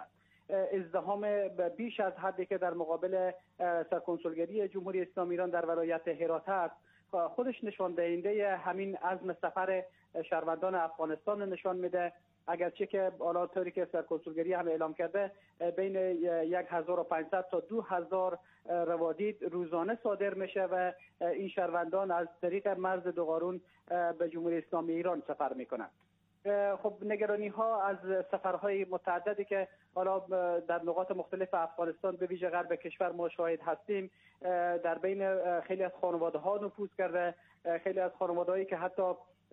ازدحام بیش از حدی که در مقابل سرکنسولگری جمهوری اسلامی ایران در ولایت هرات است خودش نشان دهنده همین عزم سفر شهروندان افغانستان نشان میده. اگرچه که حالا طوری که سرکنسولگری هم اعلام کرده بین یک هزار و پانصد تا دو هزار روادید روزانه صادر میشه و این شهروندان از طریق مرز دوغارون به جمهوری اسلامی ایران سفر میکنند. خب نگرانی ها از سفرهای متعددی که حالا در نقاط مختلف افغانستان به ویژه غرب کشور ما شاهد هستیم در بین خیلی از خانواده ها نفوذ کرده. خیلی از خانواده هایی که حتی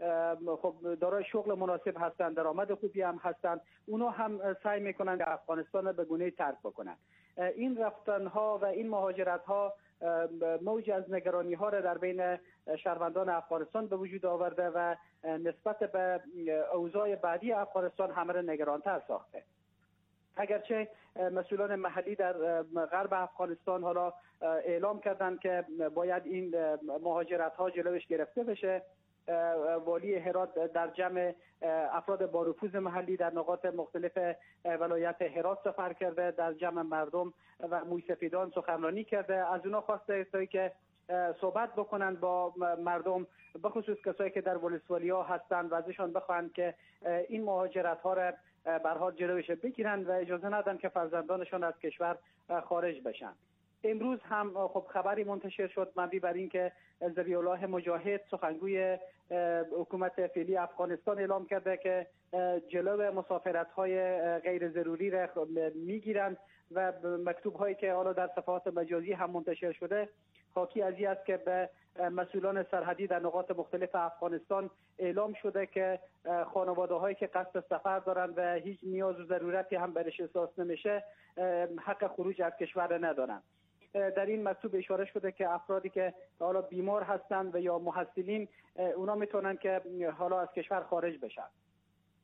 خب دارای شغل مناسب هستند، درآمد خوبی هم هستند، اونا هم سعی میکنند که افغانستان را به گونه‌ای ترک بکنند. این رفتن ها و این مهاجرت ها موج از نگرانی ها را در بین شهروندان افغانستان به وجود آورده و نسبت به اوضاع بعدی افغانستان همه را نگرانتر ساخته. اگرچه مسئولان محلی در غرب افغانستان حالا اعلام کردند که باید این مهاجرت ها جلوش گرفته بشه، والی هرات در جمع افراد با نفوذ محلی در نقاط مختلف ولایت هرات سفر کرده، در جمع مردم و موسفیدان سخنرانی کرده. از اونا خواسته تا که صحبت بکنند با مردم، به خصوص کسایی که در ولسوالی‌ها هستند و ازشان بخواهند که این مهاجرت ها را به هر حال جلوش بگیرند و اجازه ندن که فرزندانشان از کشور خارج بشن. امروز هم خب خبری منتشر شد مبنی بر این که ذبیح الله مجاهد سخنگوی حکومت فعلی افغانستان اعلام کرده که جلو مسافرت‌های غیر ضروری را میگیرند و مکتوب‌هایی که حالا در صفحات مجازی هم منتشر شده حاکی از این است که به مسئولان سرحدی در نقاط مختلف افغانستان اعلام شده که خانواده هایی که قصد سفر دارند و هیچ نیاز و ضرورتی هم برش احساس نمیشه حق خروج از کشور ندارند. در این مکتوب اشاره شده که افرادی که حالا بیمار هستند و یا محصلین اونا میتونن که حالا از کشور خارج بشن.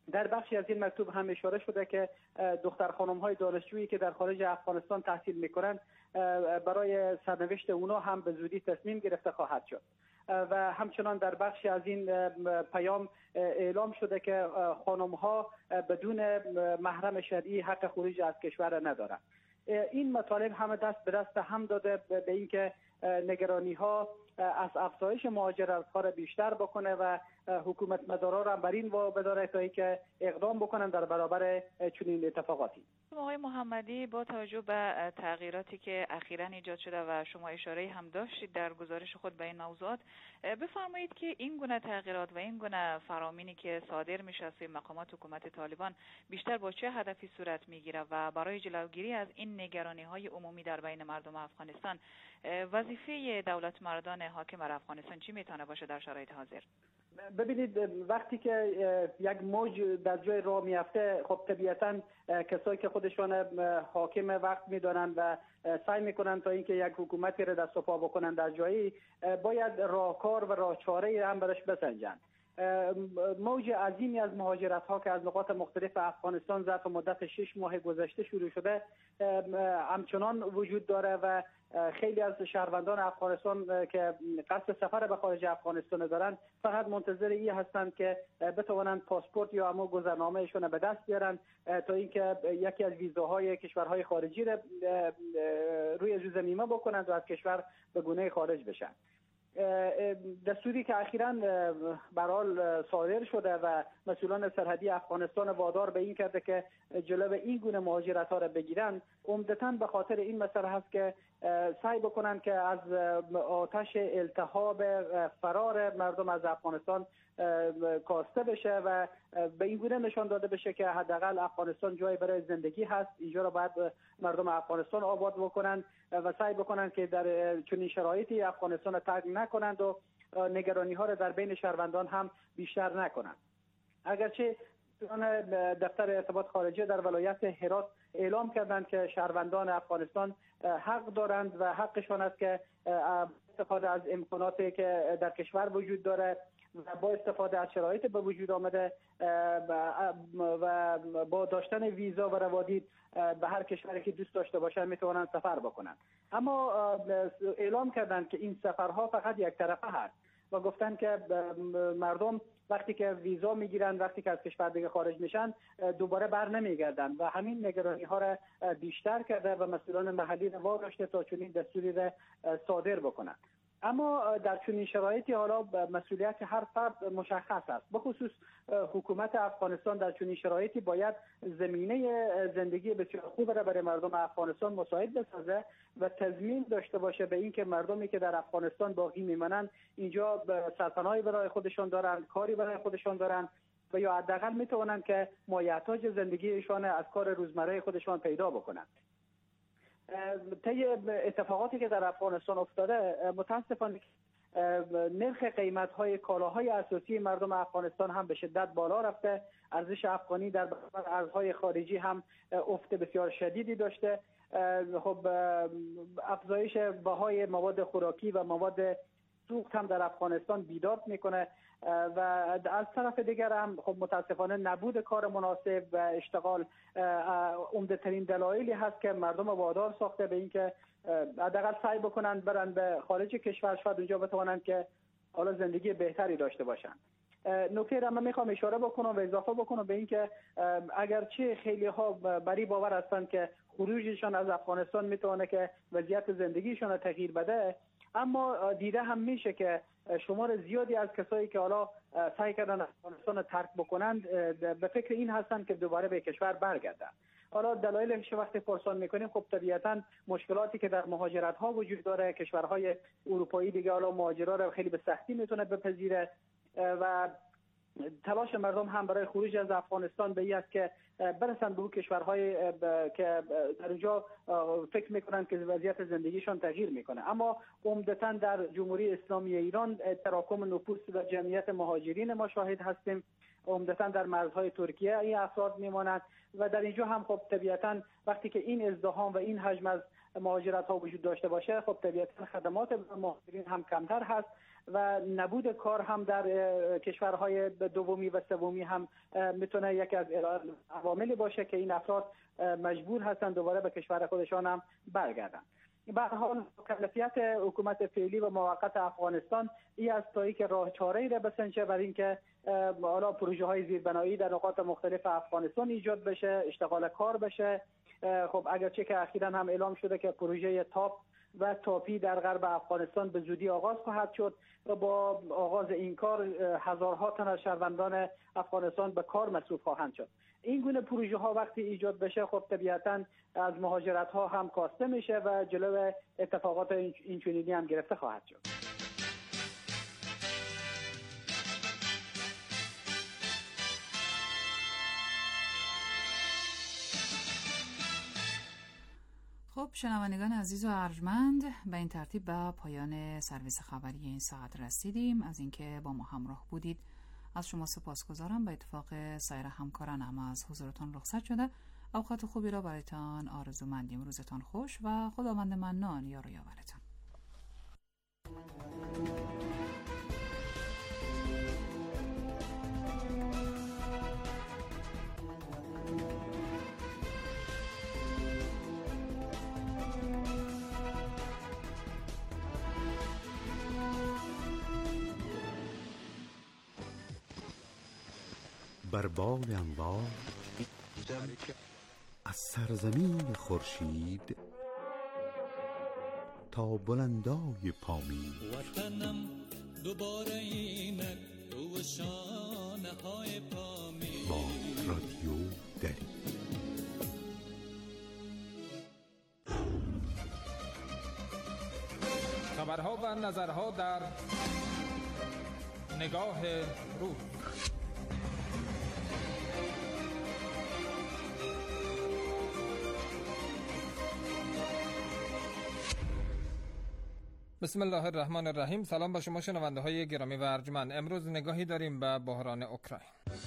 در بخشی از این مکتوب هم اشاره شده که دختر خانم های دانشجویی که در خارج افغانستان تحصیل میکنن برای سرنوشت اونا هم به زودی تصمیم گرفته خواهد شد و همچنان در بخشی از این پیام اعلام شده که خانم ها بدون محرم شرعی حق خروج از کشور ندارند. این مطالب همه دست به دست هم داده به اینکه نگرانی ها از افزایش مهاجرت ها را بیشتر بکنه و حکومت مدارا را بر این وابداره تا اینکه اقدام بکنن در برابر چنین اتفاقاتی. آقای محمدی، با توجه به تغییراتی که اخیراً ایجاد شده و شما اشاره هم داشتید در گزارش خود به این موضوعات، بفرمایید که این گونه تغییرات و این گونه فرامینی که صادر میشه از مقامات حکومت طالبان بیشتر با چه هدفی صورت میگیره و برای جلوگیری از این نگرانی های عمومی در بین مردم افغانستان وظیفه دولت مردان حاکم بر افغانستان چی میتونه باشه در شرایط حاضر؟ ببینید، وقتی که یک موج در جای راه میفته، خب طبیعتاً کسایی که خودشان حاکم وقت میدانند و سعی میکنند تا اینکه یک حکومتی را دست و پا بکنند در جایی، باید راهکار و راهچاره هم برش بسنجند. موج عظیمی از مهاجرت ها که از نقاط مختلف افغانستان ظرف مدت شش ماه گذشته شروع شده همچنان وجود داره و خیلی از شهروندان افغانستان که قصد سفر به خارج افغانستان دارند فقط منتظر این هستند که بتوانند پاسپورت یا اما گذرنامه‌شون به دست بیارن تا اینکه یکی از ویزاهای کشورهای خارجی را روی زمینه بکنند و از کشور به گونه خارج بشن. دستوری که اخیراً به حال صادر شده و مسئولان سرحدی افغانستان وادار به این کرده که جلو این گونه مهاجرت ها را بگیرن، عمدتاً به خاطر این مسئله هست که سعی بکنن که از آتش التهاب فرار مردم از افغانستان کاسته بشه و به این گونه نشان داده بشه که حداقل افغانستان جای برای زندگی هست، اینجا را باید مردم افغانستان آباد بکنن و سعی بکنن که در چنین شرایطی افغانستان را ترک نکنند و نگرانی ها را در بین شهروندان هم بیشتر نکنند. اگرچه دفتر ارتباط خارجه در ولایت هرات اعلام کردند که شهروندان افغانستان حق دارند و حقشان است که استفاده از امکاناتی که در کشور وجود داره و با استفاده از شرایط به وجود آمده و با داشتن ویزا و روادید به هر کشوری که دوست داشته باشند میتوانند سفر بکنند. اما اعلام کردند که این سفرها فقط یک طرفه هست و گفتند که مردم وقتی که ویزا میگیرن، وقتی که از کشور دیگه خارج میشن، دوباره بر نمیگردن و همین نگرانی ها را بیشتر کرده و مسئولان محلی را واداشته تا چنین دستوری را صادر بکنند. اما در چنین شرایطی حالا مسئولیت هر فرد مشخص است. به خصوص حکومت افغانستان در چنین شرایطی باید زمینه زندگی بسیار خوب را برای مردم افغانستان مساعد بسازه و تضمین داشته باشه به اینکه مردمی که در افغانستان باقی میمانند اینجا سرپناهی برای خودشان دارند، کاری برای خودشان دارند و یا حداقل میتوانند که مایحتاج زندگیشان از کار روزمره خودشان پیدا بکنند. طی اتفاقاتی که در افغانستان افتاده، متاسفانه نرخ قیمت های کالاهای اساسی مردم افغانستان هم به شدت بالا رفته. ارزش افغانی در برابر ارزهای خارجی هم افت بسیار شدیدی داشته. خب افزایش بهای مواد خوراکی و مواد سوخت هم در افغانستان بیداد میکنه و از طرف دیگر هم خب متاسفانه نبود کار مناسب و اشتغال عمده ترین دلایلی هست که مردم وادار ساخته به اینکه حداقل سعی بکنند برن به خارج کشور، شاید اونجا بتوانند که حالا زندگی بهتری داشته باشند. نکته را من میخوام اشاره بکنم و اضافه بکنم به اینکه اگرچه خیلی ها بری باور هستند که خروجشان از افغانستان میتونه که وضعیت زندگیشان تغییر بده، اما دیده هم میشه که شمار زیادی از کسایی که حالا سعی کردن افغانستان رو ترک بکنند به فکر این هستند که دوباره به کشور برگردن. حالا دلایلش وقتی پرسان میکنیم خب طبیعتا مشکلاتی که در مهاجرت ها وجود داره، کشورهای اروپایی دیگه حالا مهاجرا رو خیلی به سختی میتونه بپذیره و تلاش مردم هم برای خروج از افغانستان به این است که برسن به اون کشورهای که در اونجا فکر میکنن که وضعیت زندگیشان تغییر میکنه. اما عمدتاً در جمهوری اسلامی ایران تراکم نفوس و جمعیت مهاجرین ما شاهد هستیم. عمدتاً در مرزهای ترکیه این افراد میمانند و در اینجا هم خب طبیعتاً وقتی که این ازدحام و این حجم از مهاجرت ها وجود داشته باشه، خب طبیعتا خدمات مهاجرین هم کمتر هست و نبود کار هم در کشورهای دومی و سومی هم میتونه یکی از عواملی باشه که این افراد مجبور هستن دوباره به کشور خودشان هم برگردن. به هر حال مکلفیت حکومت فعلی و موقت افغانستان این است تا اینکه راه چاره‌ای را بسنجه برای اینکه حالا پروژه های زیربنایی در نقاط مختلف افغانستان ایجاد بشه، اشتغال کار بشه. خب اگرچه که اخیراً هم اعلام شده که پروژه تاپ و تاپی در غرب افغانستان به زودی آغاز خواهد شد و با آغاز این کار هزارها تن از شهروندان افغانستان به کار مصروف خواهند شد. این گونه پروژه ها وقتی ایجاد بشه خب طبیعتاً از مهاجرت ها هم کاسته میشه و جلو اتفاقات اینچنینی هم گرفته خواهد شد. خب شنوندگان عزیز و ارجمند، به این ترتیب به پایان سرویس خبری این ساعت رسیدیم. از اینکه با ما همراه بودید از شما سپاسگزارم. به اتفاق سایر همکاران هم از حضورتان رخصت شده. اوقات خوبی را برایتان آرزومندیم. روزتان خوش و خداوند منان یار و یاورتان. بر بال انوار از سرزمین خورشید تا بلندای پامین، وطنم دوباره اینک رو شانه های پامین با رادیو دری. خبرها و نظرها در نگاه روز. بسم الله الرحمن الرحیم. سلام به شما شنونده های گرامی و ارجمند. امروز نگاهی داریم به بحران اوکراین.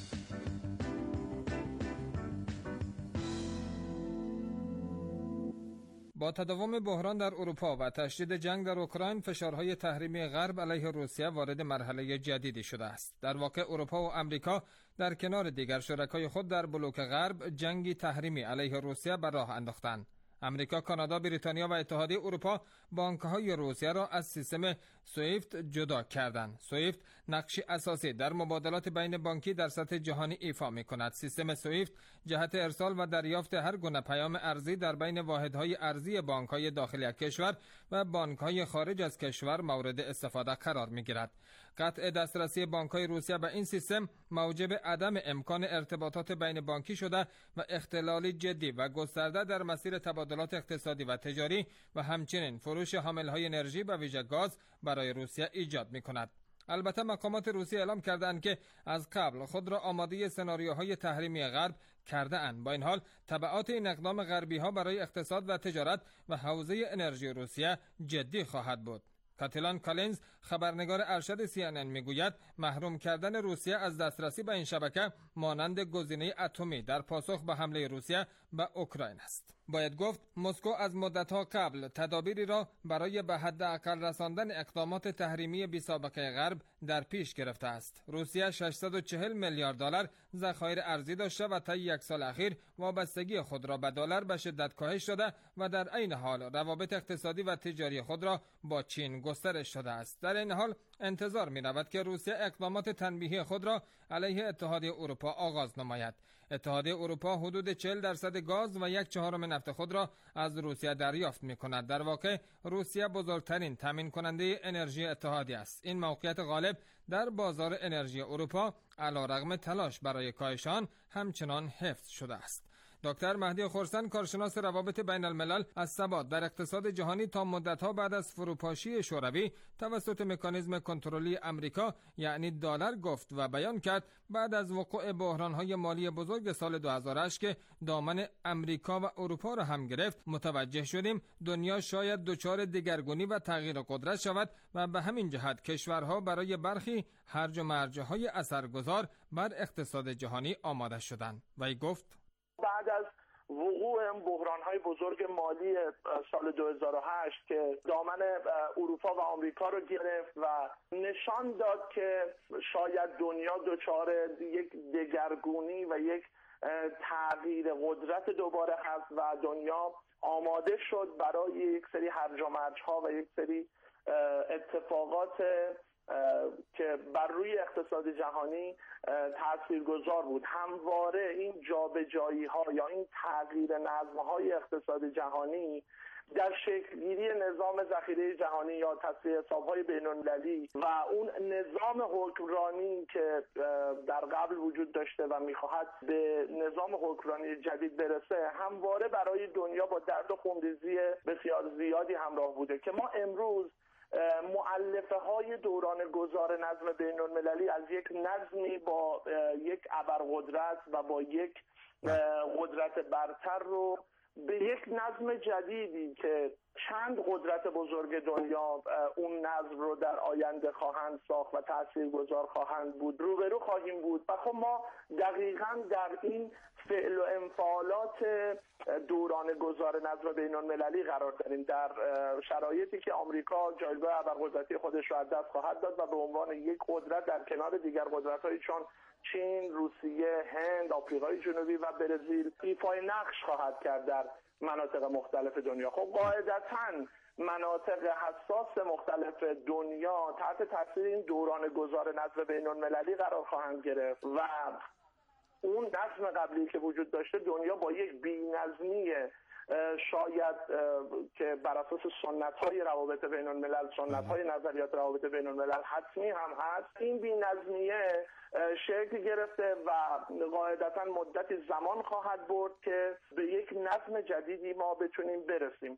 با تداوم بحران در اروپا و تشدید جنگ در اوکراین، فشارهای تحریمی غرب علیه روسیه وارد مرحله جدیدی شده است. در واقع اروپا و امریکا در کنار دیگر شرکای خود در بلوک غرب جنگی تحریمی علیه روسیه بر راه انداختند. امریکا، کانادا، بریتانیا و اتحادیه اروپا بانک‌های روسیه را از سیستم سویفت جدا کردند. سویفت نقشی اساسی در مبادلات بین بانکی در سطح جهانی ایفا می‌کند. سیستم سویفت جهت ارسال و دریافت هر گونه پیام ارزی در بین واحدهای ارزی بانک‌های داخلی کشور و بانک‌های خارج از کشور مورد استفاده قرار می‌گیرد. قطع دسترسی بانک‌های روسیه به این سیستم موجب عدم امکان ارتباطات بین بانکی شده و اختلالی جدی و گسترده در مسیر تبادلات اقتصادی و تجاری و همچنین فروش حامل‌های انرژی و ویژه گاز برای روسیه ایجاد می‌کند. البته مقامات روسیه اعلام کردند که از قبل خود را آماده سناریوهای تحریمی غرب کرده اند. با این حال تبعات این اقدام غربی‌ها برای اقتصاد و تجارت و حوزه انرژی روسیه جدی خواهد بود. کاتلان کالینز، خبرنگار ارشد سی ان ان، میگوید محروم کردن روسیه از دسترسی به این شبکه مانند گزینه اتمی در پاسخ به حمله روسیه به اوکراین است. باید گفت مسکو از مدت‌ها قبل تدابیری را برای به حداقل رساندن اقدامات تحریمی بی‌سابقه غرب در پیش گرفته است. روسیه ششصد و چهل میلیارد دلار ذخایر ارزی داشته و طی یک سال اخیر وابستگی خود را به دلار به شدت کاهش داده و در عین حال روابط اقتصادی و تجاری خود را با چین گسترش داده است. در این حال انتظار می رود که روسیه اقدامات تنبیهی خود را علیه اتحادیه اروپا آغاز نماید. اتحادیه اروپا حدود چهل درصد گاز و یک چهارم نفت خود را از روسیه دریافت می کند. در واقع روسیه بزرگترین تامین کننده انرژی اتحادیه است. این موقعیت غالب در بازار انرژی اروپا علیرغم تلاش برای کاهش آن همچنان حفظ شده است. دکتر مهدی خرسند، کارشناس روابط بین الملل، از ثبات در اقتصاد جهانی تا مدت‌ها بعد از فروپاشی شوروی توسط مکانیزم کنترلی امریکا یعنی دلار گفت و بیان کرد بعد از وقوع بحران‌های مالی بزرگ سال دو هزار و هشت که دامن امریکا و اروپا را هم گرفت، متوجه شدیم دنیا شاید دچار دگرگونی و تغییر قدرت شود و به همین جهت کشورها برای برخی هرج و مرج‌های اثرگذار بر اقتصاد جهانی آماده شدند. وی گفت بعد از وقوع بحران‌های بزرگ مالی سال دو هزار و هشت که دامن اروپا و آمریکا رو گرفت و نشان داد که شاید دنیا دچار یک دگرگونی و یک تغییر قدرت دوباره هست و دنیا آماده شد برای یک سری هرج و مرج‌ها و یک سری اتفاقات که بر روی اقتصاد جهانی تاثیرگذار بود. همواره این جابجایی ها یا این تغییر نظم های اقتصاد جهانی در شکلگیری نظام ذخیره جهانی یا تصفیه حساب‌های بین‌المللی و اون نظام حکمرانی که در قبل وجود داشته و می‌خواهد به نظام حکمرانی جدید برسه همواره برای دنیا با درد و خونریزی بسیار زیادی همراه بوده که ما امروز مؤلفه های دوران گذار نظم بین المللی از یک نظمی با یک ابرقدرت و با یک قدرت برتر رو به یک نظم جدیدی که چند قدرت بزرگ دنیا اون نظم رو در آینده خواهند ساخت و تاثیرگذار خواهند بود روبرو خواهیم بود. و خب ما دقیقاً در این فعل و انفعالات دوران گذار نظم بین المللی قرار داریم، در شرایطی که آمریکا جایگاه ابرقدرتی خودش رو از دست خواهد داد و به عنوان یک قدرت در کنار دیگر قدرت‌های چون چین، روسیه، هند، آفریقای جنوبی و برزیل ایفای نقش خواهد کرد در مناطق مختلف دنیا. خب قاعدتاً مناطق حساس مختلف دنیا تحت تاثیر این دوران گذار نظم بین المللی قرار خواهند گرفت و اون نظم قبلی که وجود داشته دنیا با یک بی‌نظمی شاید که بر اساس سنت‌های روابط بین الملل، سنت‌های نظریات روابط بین الملل حتمی هم هست، این بی‌نظمیه شکل گرفته و قاعدتاً مدتی زمان خواهد برد که به یک نظم جدیدی ما بتونیم برسیم.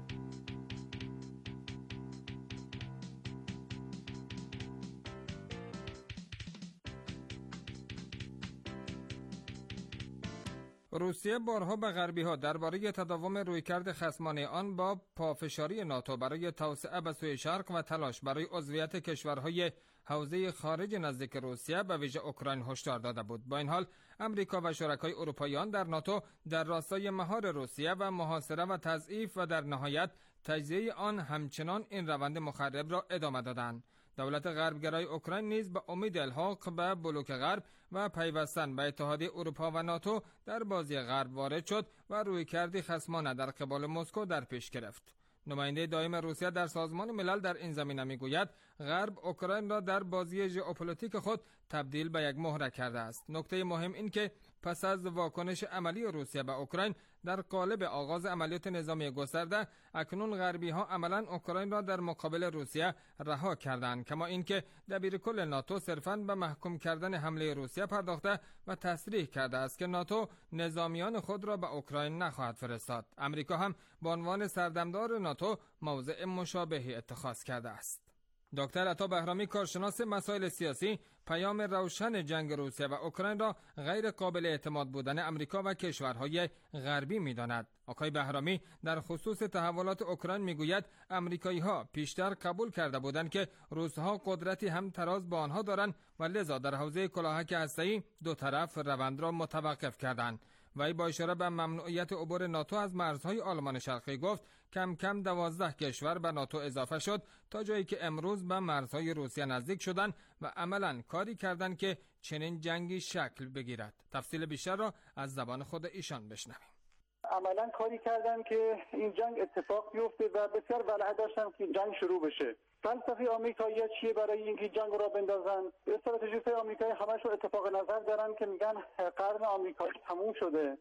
روسیه بارها به غربی‌ها درباره تداوم رویکرد خصمانه آن با پافشاری ناتو برای توسعه به سوی شرق و تلاش برای عضویت کشورهای حوزه خارج نزدیک روسیه به ویژه اوکراین هشدار داده بود. با این حال امریکا و شرکای اروپاییان در ناتو در راستای مهار روسیه و محاصره و تضعیف و در نهایت تجزیه آن همچنان این روند مخرب را ادامه دادند. دولت غربگرای اوکراین نیز به امید الحاق به بلوک غرب و پیوستن به اتحادیه اروپا و ناتو در بازی غرب وارد شد و رویکردی خصمانه در قبال مسکو در پیش گرفت. نماینده دائم روسیه در سازمان ملل در این زمینه میگوید غرب اوکراین را در بازی ژئوپلیتیک خود تبدیل به یک مهره کرده است. نکته مهم این که پس از واکنش عملی روسیه به اوکراین در قالب آغاز عملیات نظامی گسترده، اکنون غربی ها عملاً اوکراین را در مقابل روسیه رها کردند، کما اینکه دبیر کل ناتو صرفاً به محکوم کردن حمله روسیه پرداخته و تصریح کرده است که ناتو نظامیان خود را به اوکراین نخواهد فرستاد. امریکا هم به عنوان سردمدار ناتو موضع مشابهی اتخاذ کرده است. دکتر عطا بهرامی، کارشناس مسائل سیاسی، پیام روشن جنگ روسیه و اوکراین را غیر قابل اعتماد بودن امریکا و کشورهای غربی می‌داند. آقای بهرامی در خصوص تحولات اوکراین میگوید امریکایی‌ها پیشتر قبول کرده بودند که روس‌ها قدرتی هم تراز با آنها دارند و لذا در حوزه کلاهک هسته‌ای دو طرف روند را متوقف کردند. وی با اشاره به ممنوعیت عبور ناتو از مرزهای آلمان شرقی گفت کم کم دوازده کشور به ناتو اضافه شد تا جایی که امروز به مرزهای روسیه نزدیک شدند و عملاً کاری کردند که چنین جنگی شکل بگیرد. تفصیل بیشتر را از زبان خود ایشان بشنویم. عملاً کاری کردن که این جنگ اتفاق بیفته و بسیار ولع داشتن که جنگ شروع بشه. فلسفه آمریکایی‌ها چیه برای اینکه جنگ را بندازن؟ استراتژیست‌های آمریکایی همشون اتفاق نظر دارن که میگن قرن آمریکایی تموم شده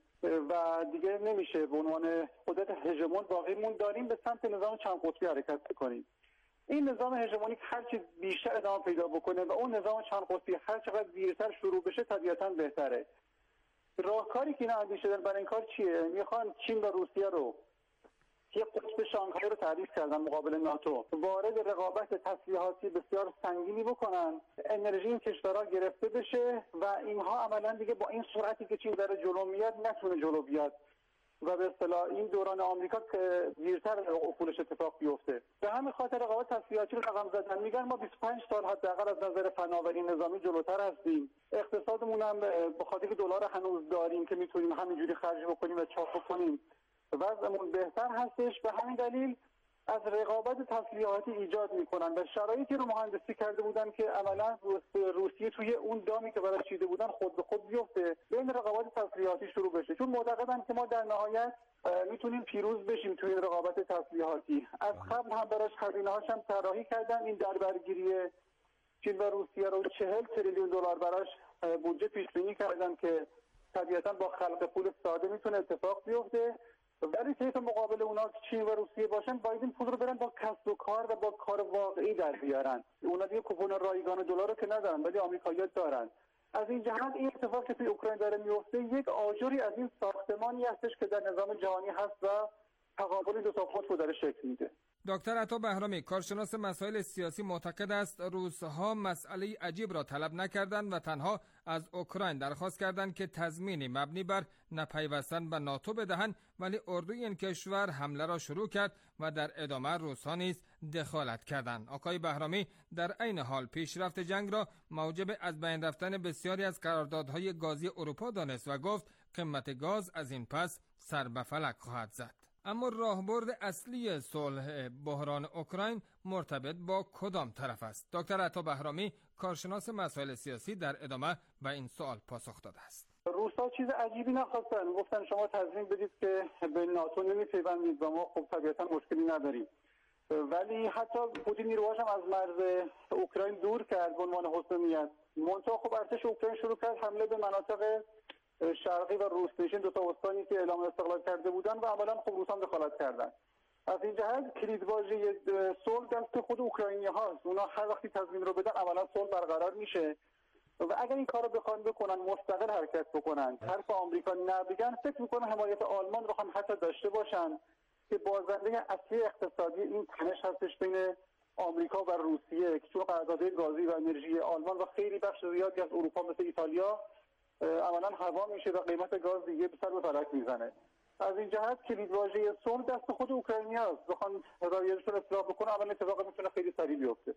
و دیگه نمیشه به عنوان قدرت هژمون باقی مون، داریم به سمت نظام چند قطبی حرکت بکنیم. این نظام هژمونیک هر چی بیشتر ادامه پیدا بکنه و اون نظام چند قطبی هر چقدر دیرتر شروع بشه طبیعتاً بهتره. راهکاری که اینا اندیشیدن برای این کار چیه؟ میخوان چین و روسیه رو یک قطب شانگهای رو تعریف کردن مقابل ناتو، وارد رقابت تسلیحاتی بسیار سنگینی بکنن، انرژی این کشورها گرفته بشه و اینها عملا دیگه با این سرعتی که چین داره جلو میاد نتونه جلو بیاد و به اصطلاح این دوران آمریکا که دیرتر افولش اتفاق بیفته. به همین خاطر رقابت تسلیحاتی رو رقم زدن. میگن ما بیست و پنج سال حداقل از نظر فناوری نظامی جلوتر هستیم. اقتصادمون هم به خاطر که دلار هنوز داریم که میتونیم همینجوری خرج بکنیم و چاپ کنیم وضعمون بهتر هستش. به همین دلیل از رقابت تسلیحاتی ایجاد میکنن و شرایطی رو مهندسی کرده بودن که عملا روسیه توی اون دامی که براش چیده بودن خود به خود بیفته، بین رقابت تسلیحاتی شروع بشه، چون معتقدن که ما در نهایت میتونیم پیروز بشیم توی این رقابت تسلیحاتی. از قبل هم براش خزینه‌هاش هم طراحی کردن، این دربرگیری چین و روسیه رو چهل تریلیون دلار براش بودجه پیش بینی کردن که طبیعتا با خلق پول ساده میتونه اتفاق بیفته، ولی طرف مقابل اونا چین و روسیه باشن باید این پول رو برن با کسب و کار و با کار واقعی در بیارن. اونا دیگه کوپن رایگان دلار رو که ندارن ولی آمریکایی‌ها دارن. از این جهت این اتفاقی که توی اوکراین داره میفته یک آجری از این ساختمانی هستش که در نظام جهانی هست و تقابل دو تا قطب رو داره شکل میده. دکتر عطا بهرامی، کارشناس مسائل سیاسی، معتقد است روس‌ها مسئله عجیب را طلب نکردند و تنها از اوکراین درخواست کردند که تضمینی مبنی بر نپیوستن به ناتو بدهند، ولی اردوی این کشور حمله را شروع کرد و در ادامه روس‌ها نیز دخالت کردند. آقای بهرامی در عین حال پیشرفت جنگ را موجب از بین رفتن بسیاری از قراردادهای گازی اروپا دانست و گفت قیمت گاز از این پس سر به فلک خواهد زد. اما راهبرد اصلی صلح بحران اوکراین مرتبط با کدام طرف است؟ دکتر عطا بهرامی، کارشناس مسائل سیاسی، در ادامه به این سوال پاسخ داده است. روس‌ها چیز عجیبی نخواستن، گفتن شما تضمین بدید که به ناتو نمی‌پیوندید و ما خب طبیعتا مشکلی نداریم. ولی حتی پوتین نیروهاش هم از مرز اوکراین دور کرد به عنوان حسن نیت. منتها خب ارتش اوکراین شروع کرد حمله به مناطق شرقی و روس‌نشین دو تا استانی که اعلام استقلال کرده بودن و عملاً خب روس‌ها دخالت کردن. از این جهت کلیدواژه صلح دست خود اوکراینی هاست. اونا هر وقتی تضمین رو بدن عملاً صلح برقرار میشه و اگر این کارو بخوان بکنن مستقل حرکت بکنن، حرف آمریکا نبگن، فکر میکنه حمایت آلمان رو هم حتی داشته باشن که بازنده اصلی اقتصادی این تنش هستش بین آمریکا و روسیه، که چون قراردادهای گازی و انرژی آلمان و خیلی بخش زیادی از اروپا مثل ایتالیا عملاً هوا میشه و قیمت گاز دیگه به سر به فلک میزنه. از این جهت کلیدواژه صلح دست خود اوکراینیاست. بخوان رایجشون اصلاح بکنن اول اتفاق میتونه خیلی سریع بیفته.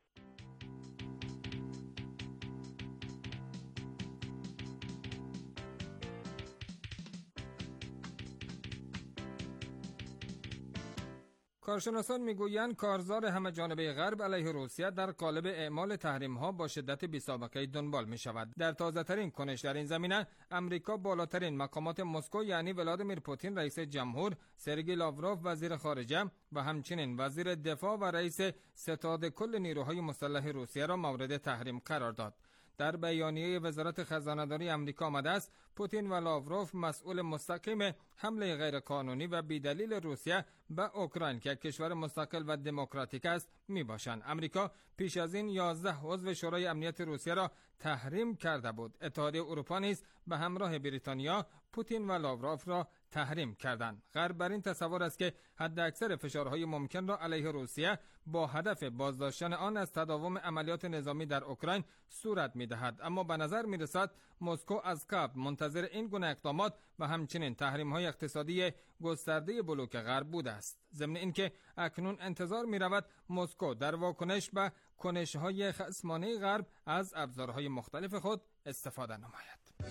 کارشناسان میگویند کارزار همه جانبه غرب علیه روسیه در قالب اعمال تحریم‌ها با شدت بی‌سابقه دنبال می‌شود. در تازه‌ترین کنش در این زمینه، امریکا بالاترین مقامات مسکو یعنی ولادیمیر پوتین رئیس جمهور، سرگئی لاوروف وزیر خارجه و همچنین وزیر دفاع و رئیس ستاد کل نیروهای مسلح روسیه را مورد تحریم قرار داد. در بیانیه وزارت خزانه‌داری امریکا آمده است پوتین و لاوروف مسئول مستقیم حمله غیرقانونی و بیدلیل روسیه به اوکراین که کشور مستقل و دموکراتیک است میباشند. امریکا پیش از این یازده عضو شورای امنیت روسیه را تحریم کرده بود. اتحادیه اروپا نیز به همراه بریتانیا پوتین و لاوروف را تحریم کردند. غرب بر این تصور است که حداکثر فشارهای ممکن را علیه روسیه با هدف بازداشتن آن از تداوم عملیات نظامی در اوکراین صورت می‌دهد، اما به نظر می‌رسد مسکو از قبل منتظر این گونه اقدامات و همچنین تحریم‌های اقتصادی گسترده بلوک غرب بوده است. ضمن اینکه اکنون انتظار می‌رود مسکو در واکنش به کنش‌های خصمانه غرب از ابزارهای مختلف خود استفاده نماید.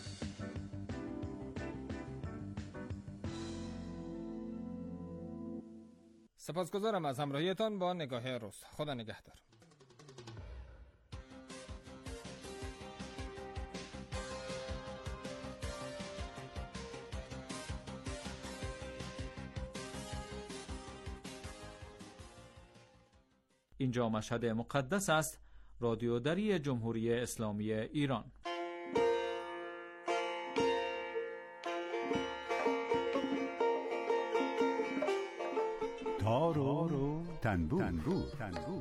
سپاسگزارم از همراهیتان با نگاه روز. خدا نگهدار. اینجا مشهد مقدس است، رادیو دری جمهوری اسلامی ایران. تار و تنبور, تنبور. تنبور.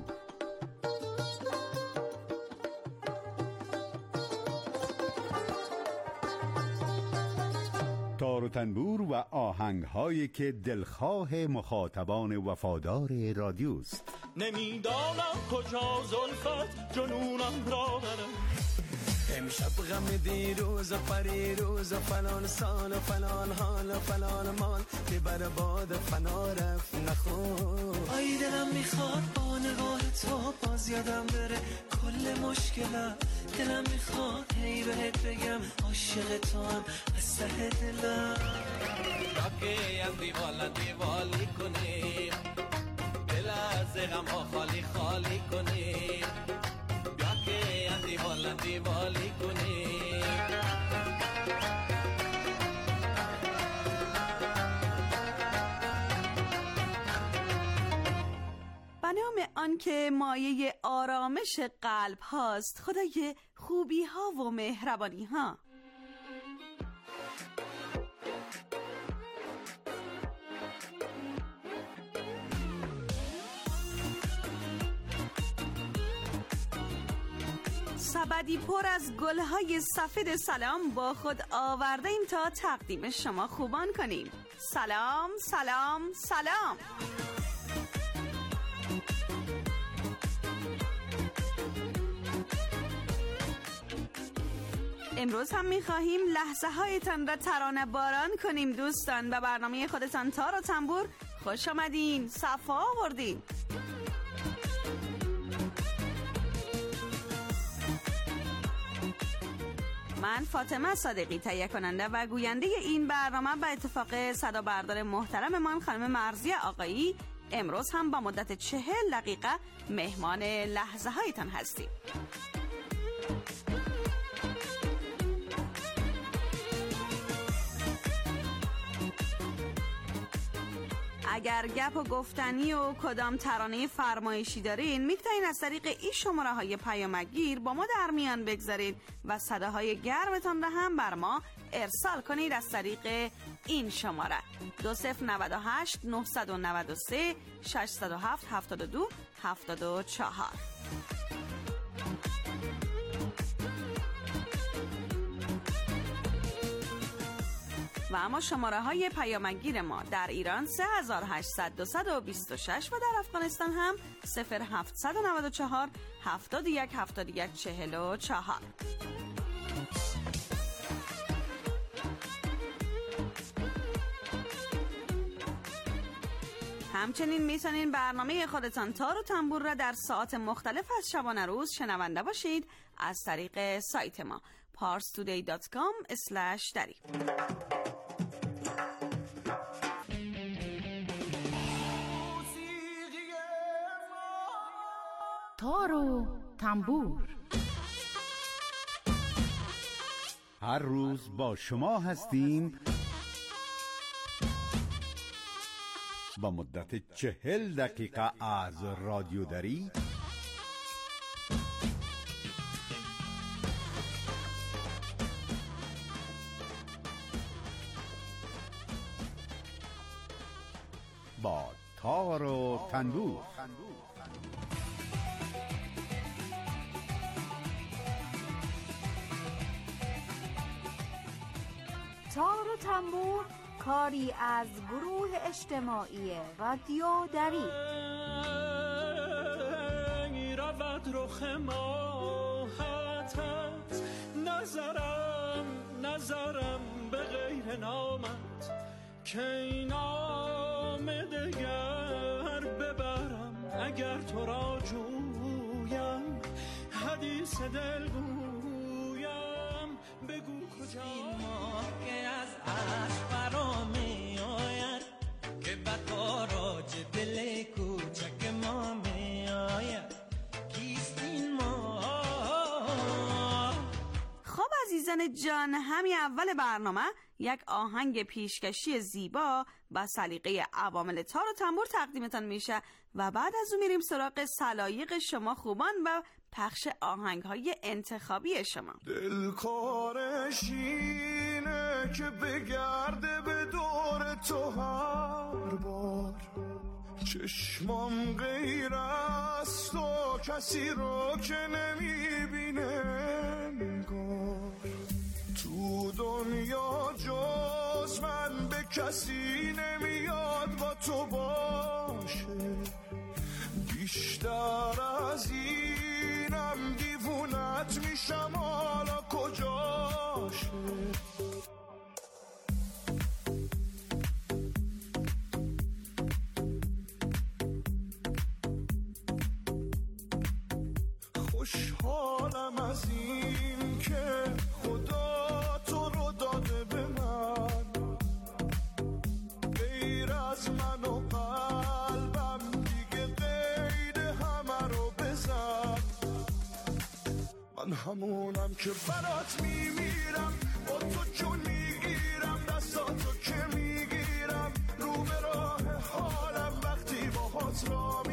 تار و تنبور و آهنگ هایی که دلخواه مخاطبان وفادار رادیوست. نمیدانم کجا زلفت جنونم را بره، امشب غم دیروز و پریروز و فلان سال و فلان حال و فلان مال که بر باد فنا رفت نخون. آی دلم میخواد با نگاه تو باز یادم بره کل مشکلم. دلم میخواد هی بهت بگم عاشق تو هم از ته دلم. راکی از دیوالا دیوالی کنیم دل از غم ها خالی خالی کنیم. بیا که از دیوالا دیوالی کنیم. به نام آن که مایه آرامش قلب هاست، خدای خوبی ها و مهربانی ها. سبدی پر از گلهای سفید سلام با خود آورده ایم تا تقدیم شما خوبان کنیم. سلام سلام سلام. امروز هم می‌خواهیم لحظه هایتان را ترانه باران کنیم دوستان. به برنامه خودتان تار و تنبور خوش آمدین، صفا آوردین. من فاطمه صادقی تهیه کننده و گوینده این برنامه به اتفاق صدا بردار محترممان خانم مرضیه آقایی امروز هم با مدت چهل دقیقه مهمان لحظه هایتان هستیم. اگر گپ و گفتنی و کدام ترانه فرمایشی دارین میتونین از طریق این شماره های پیامگیر با ما در میان بگذارید و صداهای گرمتان را هم بر ما ارسال کنید از طریق این شماره دو صفر نود و هشت نهصد و نود و سه ششصد و هفت هفتاد و دو هفتاد و چهار. و اما شماره های پیامگیر ما در ایران سه هزار و هشتصد دویست و بیست و شش و در افغانستان هم صفر هفتصد و نود و چهار هفتاد و یک هفتاد و یک چهل و چهار. همچنین میتونین برنامه خودتان تار و تنبور را در ساعات مختلف از شبانه روز شنونده باشید از طریق سایت ما پارس تودی دات کام اسلش دری. تار و تنبور هر روز با شما هستیم با مدت چهل دقیقه از رادیو دری با تار و تنبور. تار و تنبور کاری از گروه اجتماعی رادیو دری. رود رخ ماهتت نظرم نظرم به غیر نامت که این نام دگر ببرم اگر تو را جویم حدیث دل گویم بگو کجا این ماه که از عشق فرا می آید که بطاراج دل کوچک ما می آید کیست این ماه. خب عزیزان جان، همین اول برنامه یک آهنگ پیشکشی زیبا با سلیقه عوامل تار و تنبور تقدیمتان میشه و بعد از اون میریم سراغ سلایق شما خوبان و پخش آهنگ های انتخابی شما. دلکارش اینه که بگرده به دور تو هر بار چشمام غیر از تو کسی رو که نمیبینه نگار تو دنیا جز من به کسی نمیاد با تو باشه بیشتر از اینم دیوونت میشم حالا من همونم که برات میمیرم، با تو جون میگیرم، دستاتو